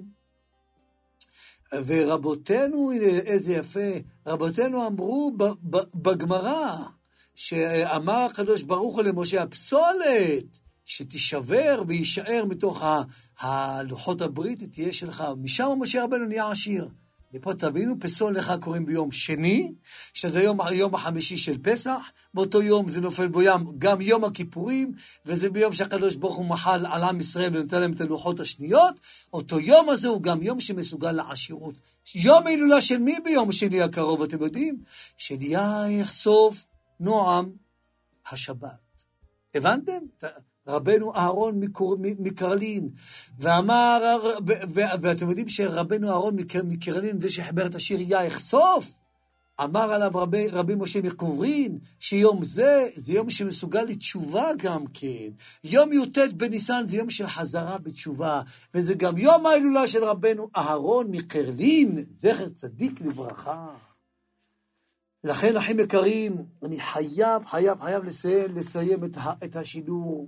A: ורבותינו, איזה יפה, רבותינו אמרו בגמרא, שאמר הקדוש ברוך הוא למשה, הפסולת שתישבר וישאר מתוך הלוחות הברית, תהיה שלך. משם משה רבנו נהיה עשיר. ופה תבינו, פסול לך קוראים ביום שני, שזה יום, יום החמישי של פסח, באותו יום זה נופל בו ים, גם יום הכיפורים, וזה ביום שהקדוש ברוך הוא מחל על עם ישראל ונתן להם את הלוחות השניות. אותו יום הזה הוא גם יום שמסוגל לעשירות. יום הילולה של מי ביום שני הקרוב, אתם יודעים? שיחשוף נועם השבת. הבנתם? רבנו אהרון מקרלין, ואמר, ואתם יודעים שרבנו אהרון מקרלין, זה שחבר את השיר יחשוף, אמר עליו רבי, רבי משה מקוברין, שיום זה, זה יום שמסוגל לתשובה גם כן. יום י"ט בניסן זה יום של חזרה בתשובה, וזה גם יום ההילולה של רבנו אהרון מקרלין, זכר צדיק לברכה. לכן, אחים יקרים, אני חייב, חייב, חייב לסיים, לסיים את, את השידור.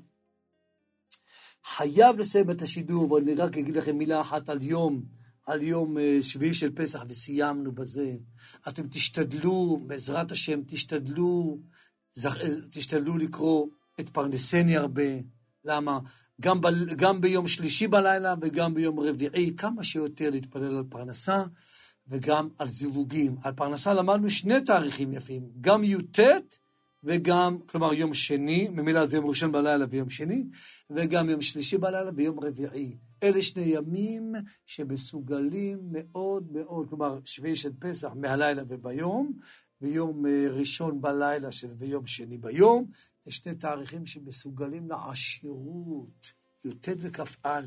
A: חייב לסיים את השידור, ואני רק אגיד לכם מילה אחת על יום, על יום שביעי של פסח, וסיימנו בזה. אתם תשתדלו, בעזרת השם, תשתדלו, תשתדלו לקרוא את פרנסני הרבה. למה? גם, ב, גם ביום שלישי בלילה, וגם ביום רביעי, כמה שיותר להתפלל על פרנסה, וגם על זיווגים. על פרנסה למדנו שני תאריכים יפים, גם י"ט וגם, כלומר יום שני, ממילא זה יום ראשון בלילה ויום שני, וגם יום שלישי בלילה ויום רביעי. אלה שני ימים שמסוגלים מאוד מאוד, כלומר שביעי של פסח מהלילה וביום, ויום ראשון בלילה ויום שני ביום, זה שני תאריכים שמסוגלים לעשירות, י"ט וכ"א.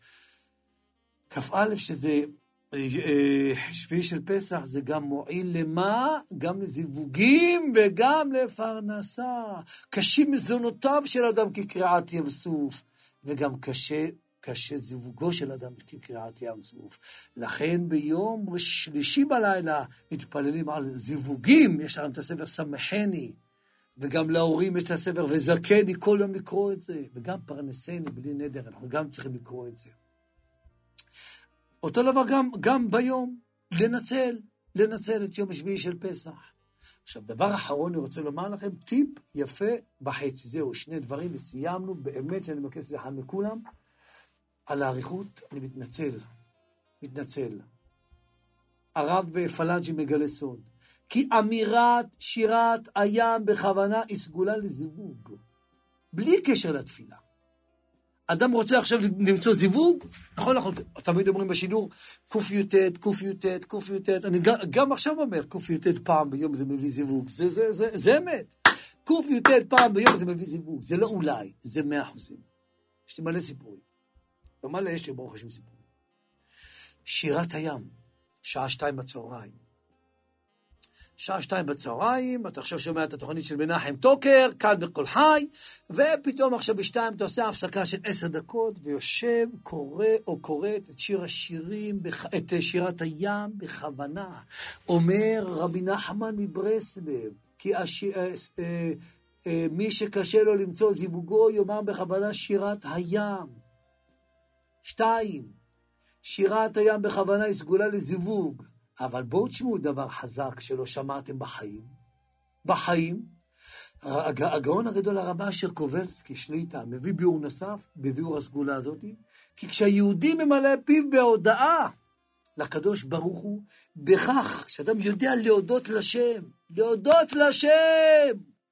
A: כ"א שזה שביעי של פסח, זה גם מועיל למה? גם לזיווגים וגם לפרנסה. קשים מזונותיו של אדם כקריעת ים סוף, וגם קשה, קשה זיווגו של אדם כקריעת ים סוף. לכן ביום שלישי בלילה מתפללים על זיווגים, יש להם את הספר סמכני, וגם להורים יש את הספר וזכני, כל יום לקרוא את זה, וגם פרנסני בלי נדר, אנחנו גם צריכים לקרוא את זה. אותו דבר גם, גם ביום, לנצל, לנצל את יום השביעי של פסח. עכשיו, דבר אחרון, אני רוצה לומר לכם, טיפ יפה בחצי, זהו, שני דברים, וסיימנו, באמת שאני מבקש סליחה מכולם, על העריכות, אני מתנצל, מתנצל. הרב פלאג'י מגלה סוד, כי אמירת שירת הים בכוונה היא סגולה לזיווג, בלי קשר לתפילה. אדם רוצה עכשיו למצוא זיווג, נכון, אנחנו תמיד אומרים בשידור, קוף יוטט, קוף יוטט, קוף יוטט, אני גם עכשיו אומר, קוף יוטט פעם ביום זה מביא זיווג, זה, זה, זה, זה אמת. קוף יוטט פעם ביום זה מביא זיווג, זה לא אולי, זה מאה אחוזים. יש לי מלא סיפורים. ומלא יש לי ברוך השם סיפורים. שירת הים, שעה שתיים בצהריים. שעה שתיים בצהריים, אתה עכשיו שומע את התוכנית של מנחם טוקר, כאן בכל חי, ופתאום עכשיו בשתיים אתה עושה הפסקה של עשר דקות, ויושב, קורא או קוראת את שיר השירים, את שירת הים בכוונה. אומר רבי נחמן מברסלב, כי הש... מי שקשה לו למצוא זיווגו, יאמר בכוונה שירת הים. שתיים, שירת הים בכוונה היא סגולה לזיווג. אבל בואו תשמעו דבר חזק שלא שמעתם בחיים. בחיים, הגאון הגדול הרבה אשר קובלסקי, שליטה, מביא ביאור נוסף, בביאור הסגולה הזאת, כי כשהיהודי ממלא פיו בהודעה לקדוש ברוך הוא, בכך שאדם יודע להודות לשם, להודות לשם,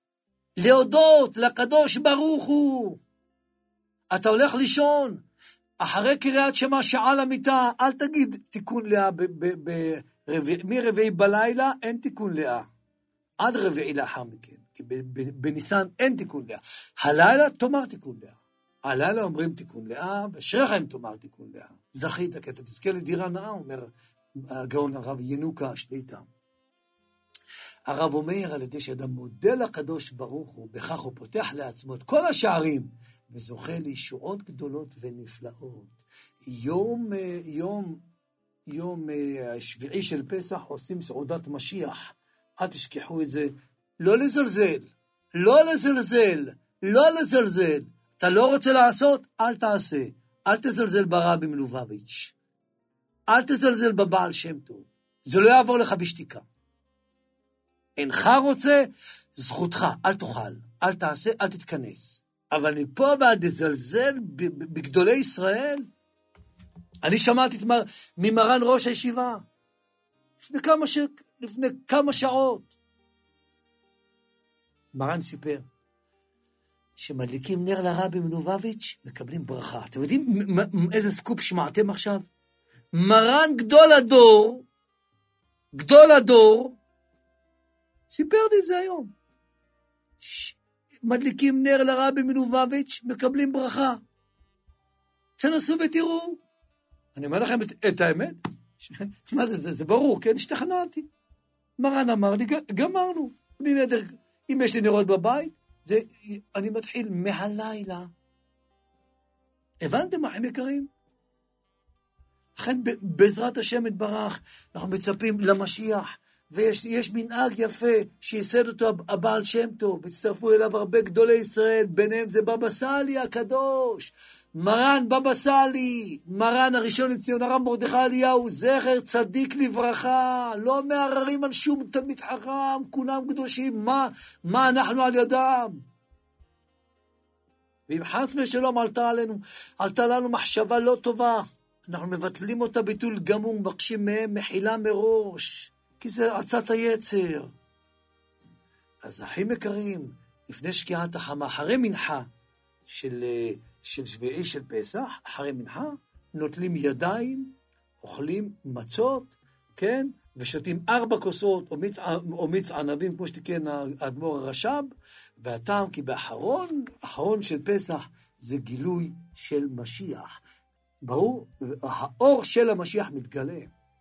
A: להודות לקדוש ברוך הוא. אתה הולך לישון, אחרי קריאת שמע שעה למיטה, אל תגיד תיקון לאה ב... ב, ב מרביעי בלילה אין תיקון לאה, עד רביעי לאחר מכן, כי בניסן אין תיקון לאה. הלילה תאמר תיקון לאה. הלילה אומרים תיקון לאה, ואשריך אם תאמר תיקון לאה. זכית, כי אתה תזכה לדירה נאה, אומר הגאון הרב ינוקה שליטה. הרב אומר, על ידי שאדם מודה לקדוש ברוך הוא, בכך הוא פותח לעצמו את כל השערים, וזוכה לישועות גדולות ונפלאות. יום, יום, יום השביעי של פסח עושים סעודת משיח. אל תשכחו את זה. לא לזלזל, לא לזלזל, לא לזלזל. אתה לא רוצה לעשות, אל תעשה. אל תזלזל ברבי מלובביץ'. אל תזלזל בבעל שם טוב. זה לא יעבור לך בשתיקה. אינך רוצה, זכותך, אל תאכל, אל תעשה, אל תתכנס. אבל מפה ועד לזלזל בגדולי ישראל, אני שמעתי את מר, ממרן ראש הישיבה, לפני כמה, ש... לפני כמה שעות. מרן סיפר, שמדליקים נר לרבי מלובביץ' מקבלים ברכה. אתם יודעים איזה סקופ שמעתם עכשיו? מרן גדול הדור, גדול הדור, סיפר לי את זה היום. ש... מדליקים נר לרבי מלובביץ' מקבלים ברכה. תנסו ותראו. אני אומר לכם את, את האמת. מה זה, זה, זה ברור, כן? השתכנעתי. מרן אמר לי, גמרנו. אני נדר, אם יש לי נרות בבית, זה, אני מתחיל מהלילה. הבנתם מה הם יקרים? לכן בעזרת השם יתברך, אנחנו מצפים למשיח, ויש יש מנהג יפה שיסד אותו הבעל שם טוב, והצטרפו אליו הרבה גדולי ישראל, ביניהם זה בבא סאלי הקדוש, מרן בבא סאלי, מרן הראשון לציון הרב מרדכי אליהו, זכר צדיק לברכה, לא מערערים על שום תלמיד חכם, כולם קדושים, מה, מה אנחנו על ידם? ואם חס ושלום עלתה עלינו, עלתה לנו מחשבה לא טובה, אנחנו מבטלים אותה ביטול גמור, מבקשים מהם מחילה מראש, כי זה עצת היצר. אז אחים יקרים, לפני שקיעת החמה, אחרי מנחה של, של שביעי של פסח, אחרי מנחה, נוטלים ידיים, אוכלים מצות, כן? ושותים ארבע כוסות או מיץ, או מיץ ענבים, כמו שתיקן האדמו"ר הרש"ב, והטעם כי באחרון, אחרון של פסח, זה גילוי של משיח. ברור, האור של המשיח מתגלה.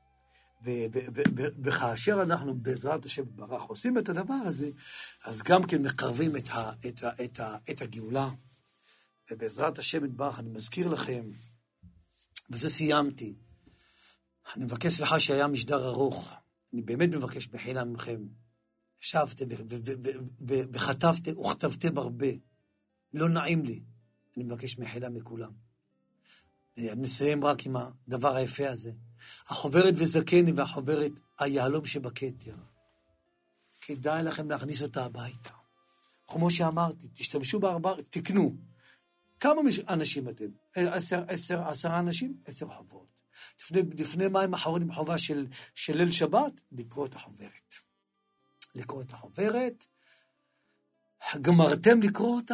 A: וכאשר אנחנו בעזרת השם ברוך עושים את הדבר הזה, אז גם כן מקרבים את, ה, את, ה, את, ה, את הגאולה. ובעזרת השם ברוך אני מזכיר לכם, וזה סיימתי, אני מבקש סליחה שהיה משדר ארוך, אני באמת מבקש מחילה מכם, ישבתם וכתבתם וכתבתם הרבה, לא נעים לי, אני מבקש מחילה מכולם. אני מסיים רק עם הדבר היפה הזה, החוברת וזקני והחוברת היהלום שבכתר, כדאי לכם להכניס אותה הביתה. כמו שאמרתי, תשתמשו בארבע, תקנו. כמה אנשים אתם? עשר, עשר, עשרה אנשים? עשר חובות. לפני, לפני מים אחרונים חובה של, של ליל שבת, לקרוא את החוברת. לקרוא את החוברת, גמרתם לקרוא אותה,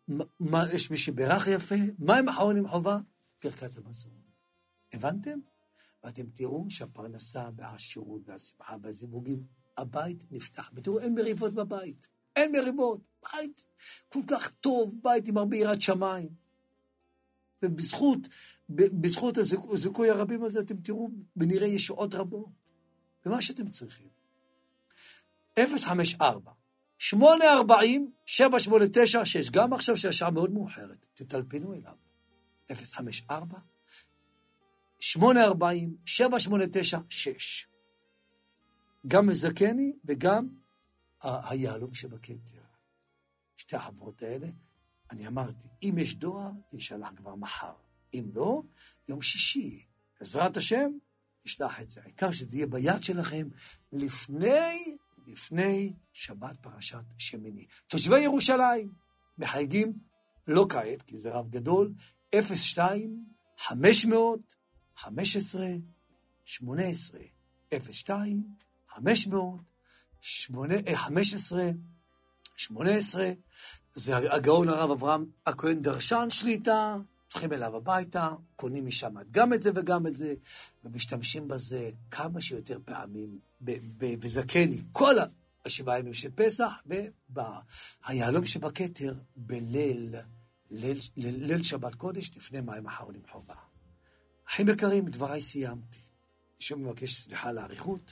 A: מה, יש מי שברך יפה, מים אחרונים חובה, ברכת המזון. הבנתם? ואתם תראו שהפרנסה והשירות והשמחה והזיווגים, הבית נפתח. ותראו, אין מריבות בבית. אין מריבות. בית כל כך טוב, בית עם הרבה יראת שמיים. ובזכות, בזכות הזיכוי הרבים הזה, אתם תראו ונראה ישועות רבות. ומה שאתם צריכים. אפס חמש ארבע, שמונה ארבעים, שבע שמונה תשע שש, גם עכשיו שהשעה מאוד מאוחרת, תטלפנו אליו. אפס חמש ארבע, שמונה ארבעים, שבע שמונה תשע שש. גם מזכני וגם היהלום שבכתר. שתי החברות האלה, אני אמרתי, אם יש דואר, זה ישלח כבר מחר. אם לא, יום שישי. בעזרת השם, ישלח את זה. העיקר שזה יהיה ביד שלכם לפני, לפני שבת פרשת שמיני. תושבי ירושלים מחייגים, לא כעת, כי זה רב גדול, אפס שתיים, חמש מאות, חמש עשרה, שמונה עשרה. אפס שתיים, חמש מאות, חמש עשרה, שמונה עשרה. זה הגאון הרב אברהם הכהן דרשן שליטה, הולכים אליו הביתה, קונים משם גם את זה וגם את זה, ומשתמשים בזה כמה שיותר פעמים, וזכני, כל השבעה ימים של פסח, והיהלום שבכתר בליל, ליל, ליל שבת קודש, לפני מים אחרונים חובה. אחים יקרים, דבריי סיימתי. שוב מבקש סליחה לאריכות.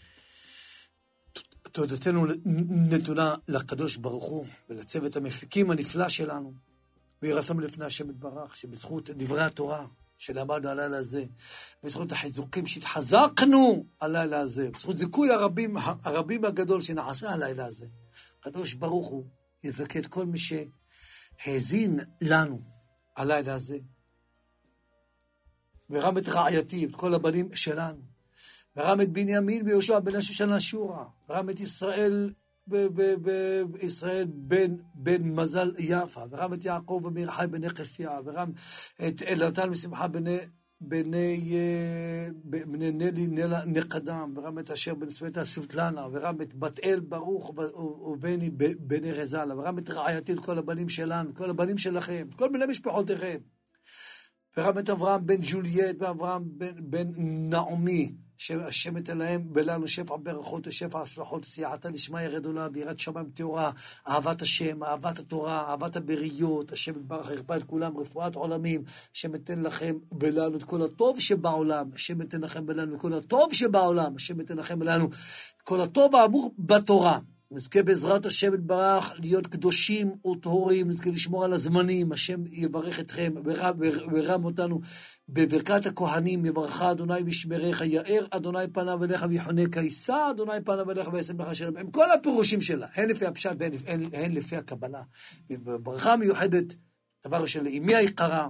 A: תודתנו נתונה לקדוש ברוך הוא ולצוות המפיקים הנפלא שלנו, וירסם לפני השם יתברך, שבזכות דברי התורה שלמדנו הלילה הזה, בזכות החיזוקים שהתחזקנו הלילה הזה, בזכות זיכוי הרבים, הרבים הגדול שנעשה הלילה הזה, הקדוש ברוך הוא יזכה את כל מי שהאזין לנו הלילה הזה, ורם את רעייתי, את כל הבנים שלנו, ורם את בנימין ויהושע בן שושנה שורה, ורם את ישראל בישראל בן, בן מזל יפה, ורם את יעקב ומיר חי בני חסיה, ורם את אלתן ושמחה בני, בני, בני נלי נלה נקדם, ורם את אשר בן סווטה סבטלנה, ורם את בת אל ברוך ובני בני רזלה, ורם את רעייתי, את כל הבנים שלנו, כל הבנים שלכם, כל בני משפחותיכם, ורם את אברהם בן ג'וליית, ואברהם בן, בן נעמי, שהשם ייתן להם ולנו שפע ברכות ושפע הצלחות, סייעתא דשמיא ירד עולה, ביראת שמיים טהורה, אהבת השם, אהבת התורה, אהבת הבריות, השם יתברך ירפא את כולם, רפואת עולמים, השם ייתן לכם ולנו את כל הטוב שבעולם, השם ייתן לכם ולנו את כל הטוב שבעולם, השם ייתן לכם ולנו את כל הטוב האמור בתורה. נזכה בעזרת השם יתברך להיות קדושים וטהורים, נזכה לשמור על הזמנים, השם יברך אתכם ורם אותנו בברכת הכהנים, יברך אדוני וישמרך, יאר אדוני פניו אליך ויחונק, יישא אדוני פניו אליך וישם לך שלום, עם כל הפירושים שלה, הן לפי הפשט והן לפי הקבלה. ברכה מיוחדת, דבר של אמי היקרה,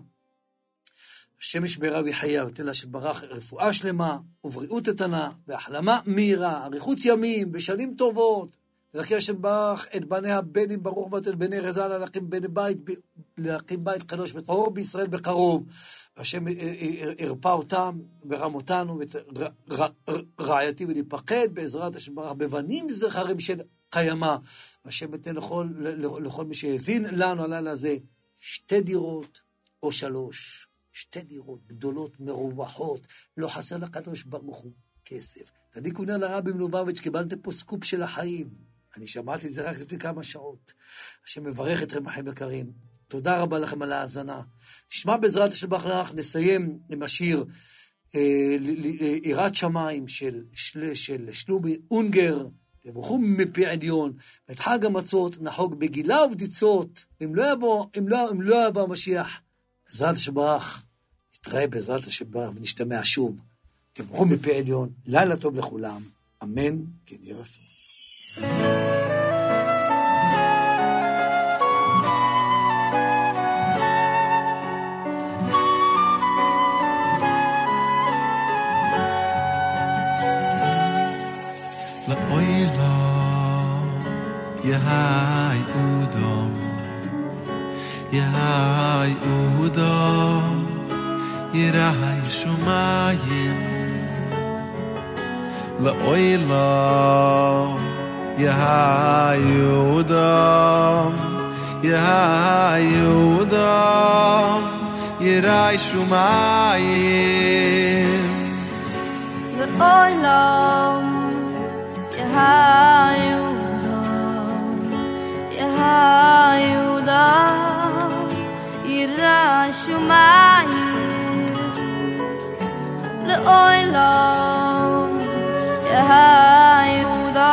A: השם ישמרה ויחיה, ותן לה שברך רפואה שלמה ובריאות איתנה והחלמה מהירה, אריכות ימים ושנים טובות. זכי השם ברך את בניה בנים ברוך בת בני רזלה, להקים בני בית, להקים בית קדוש וטהור בישראל בקרוב. השם הרפא אותם ורם אותנו ואת רעייתי וניפקד בעזרת השם ברך בבנים זכרים של קיימה. השם ייתן לכל, לכל מי שהזין לנו הלילה הזה שתי דירות או שלוש, שתי דירות גדולות מרווחות, לא חסר לקדוש ברוך הוא כסף. תדליקו נר לרבי מלובביץ', קיבלתם פה סקופ של החיים. אני שמעתי את זה רק לפני כמה שעות. השם מברך אתכם אחים יקרים. תודה רבה לכם על ההאזנה. נשמע בעזרת השם ברך, נסיים עם השיר אה, יראת שמיים של, של, של שלומי אונגר, תברכו מפי עליון, ואת חג המצות נחוג בגילה ובדיצות, אם לא יבוא, אם לא, אם לא יבוא המשיח, בעזרת השם ברך, נתראה בעזרת השם ברך ונשתמע שוב. תברכו מפי עליון, לילה טוב לכולם, אמן, כן יהיה רצון.
B: Yahai Udom Yahai Udom Yirahai Shumayim La'olam Yahai Udom Yehuda Yirai Shumayim
C: Le'olam Yehuda Yehuda Yirai Shumayim Le'olam Yehuda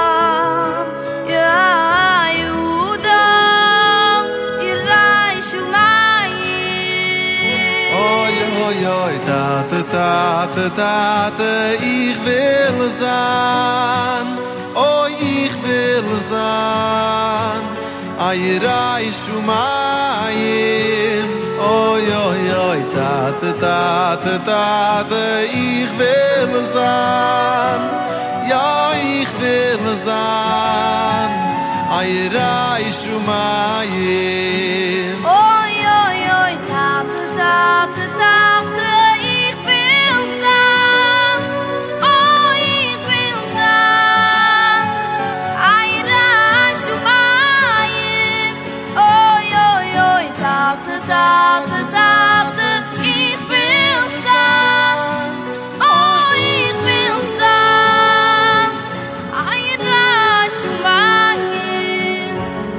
B: Tate, tate, tate, ich will sein, oh, ich will sein, Ayirai Shumayim, oh, yo, yo, tate, tate, tate, ich will sein, ja, ich will sein, Ayirai Shumayim,
C: oh, yo, yo, tate, tate, tate, Tate, tate, ich will sein, oh, ich will sein, Ayirai Shumayim.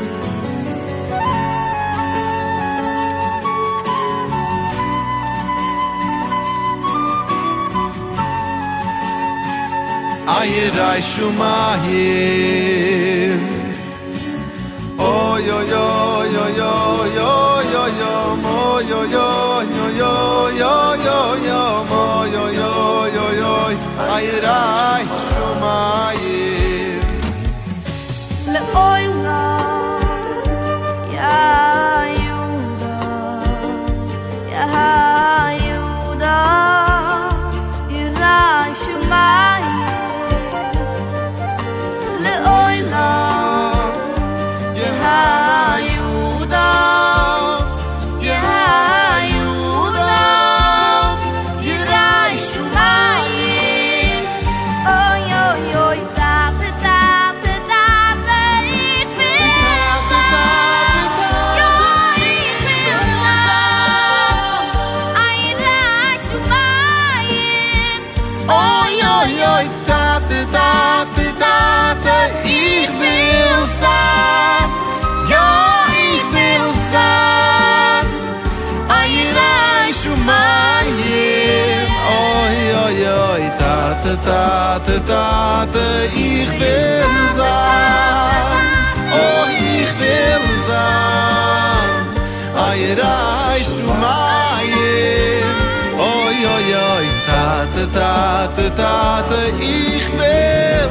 B: Ayirai Shumayim, oh, yo, yo, yo, yo, yo. Yo yo mo yo yo yo yo yo yo yo mo yo yo yo yo Ayirai Shumayim
C: Le'olam Yehuda Yehuda Yirai Shumayim Le'olam Yehuda
B: Tate, tate, ich will sein, oh, ich will sein, Ayirai Shumayim, oh, yo, yo, tate, tate, tate, ich will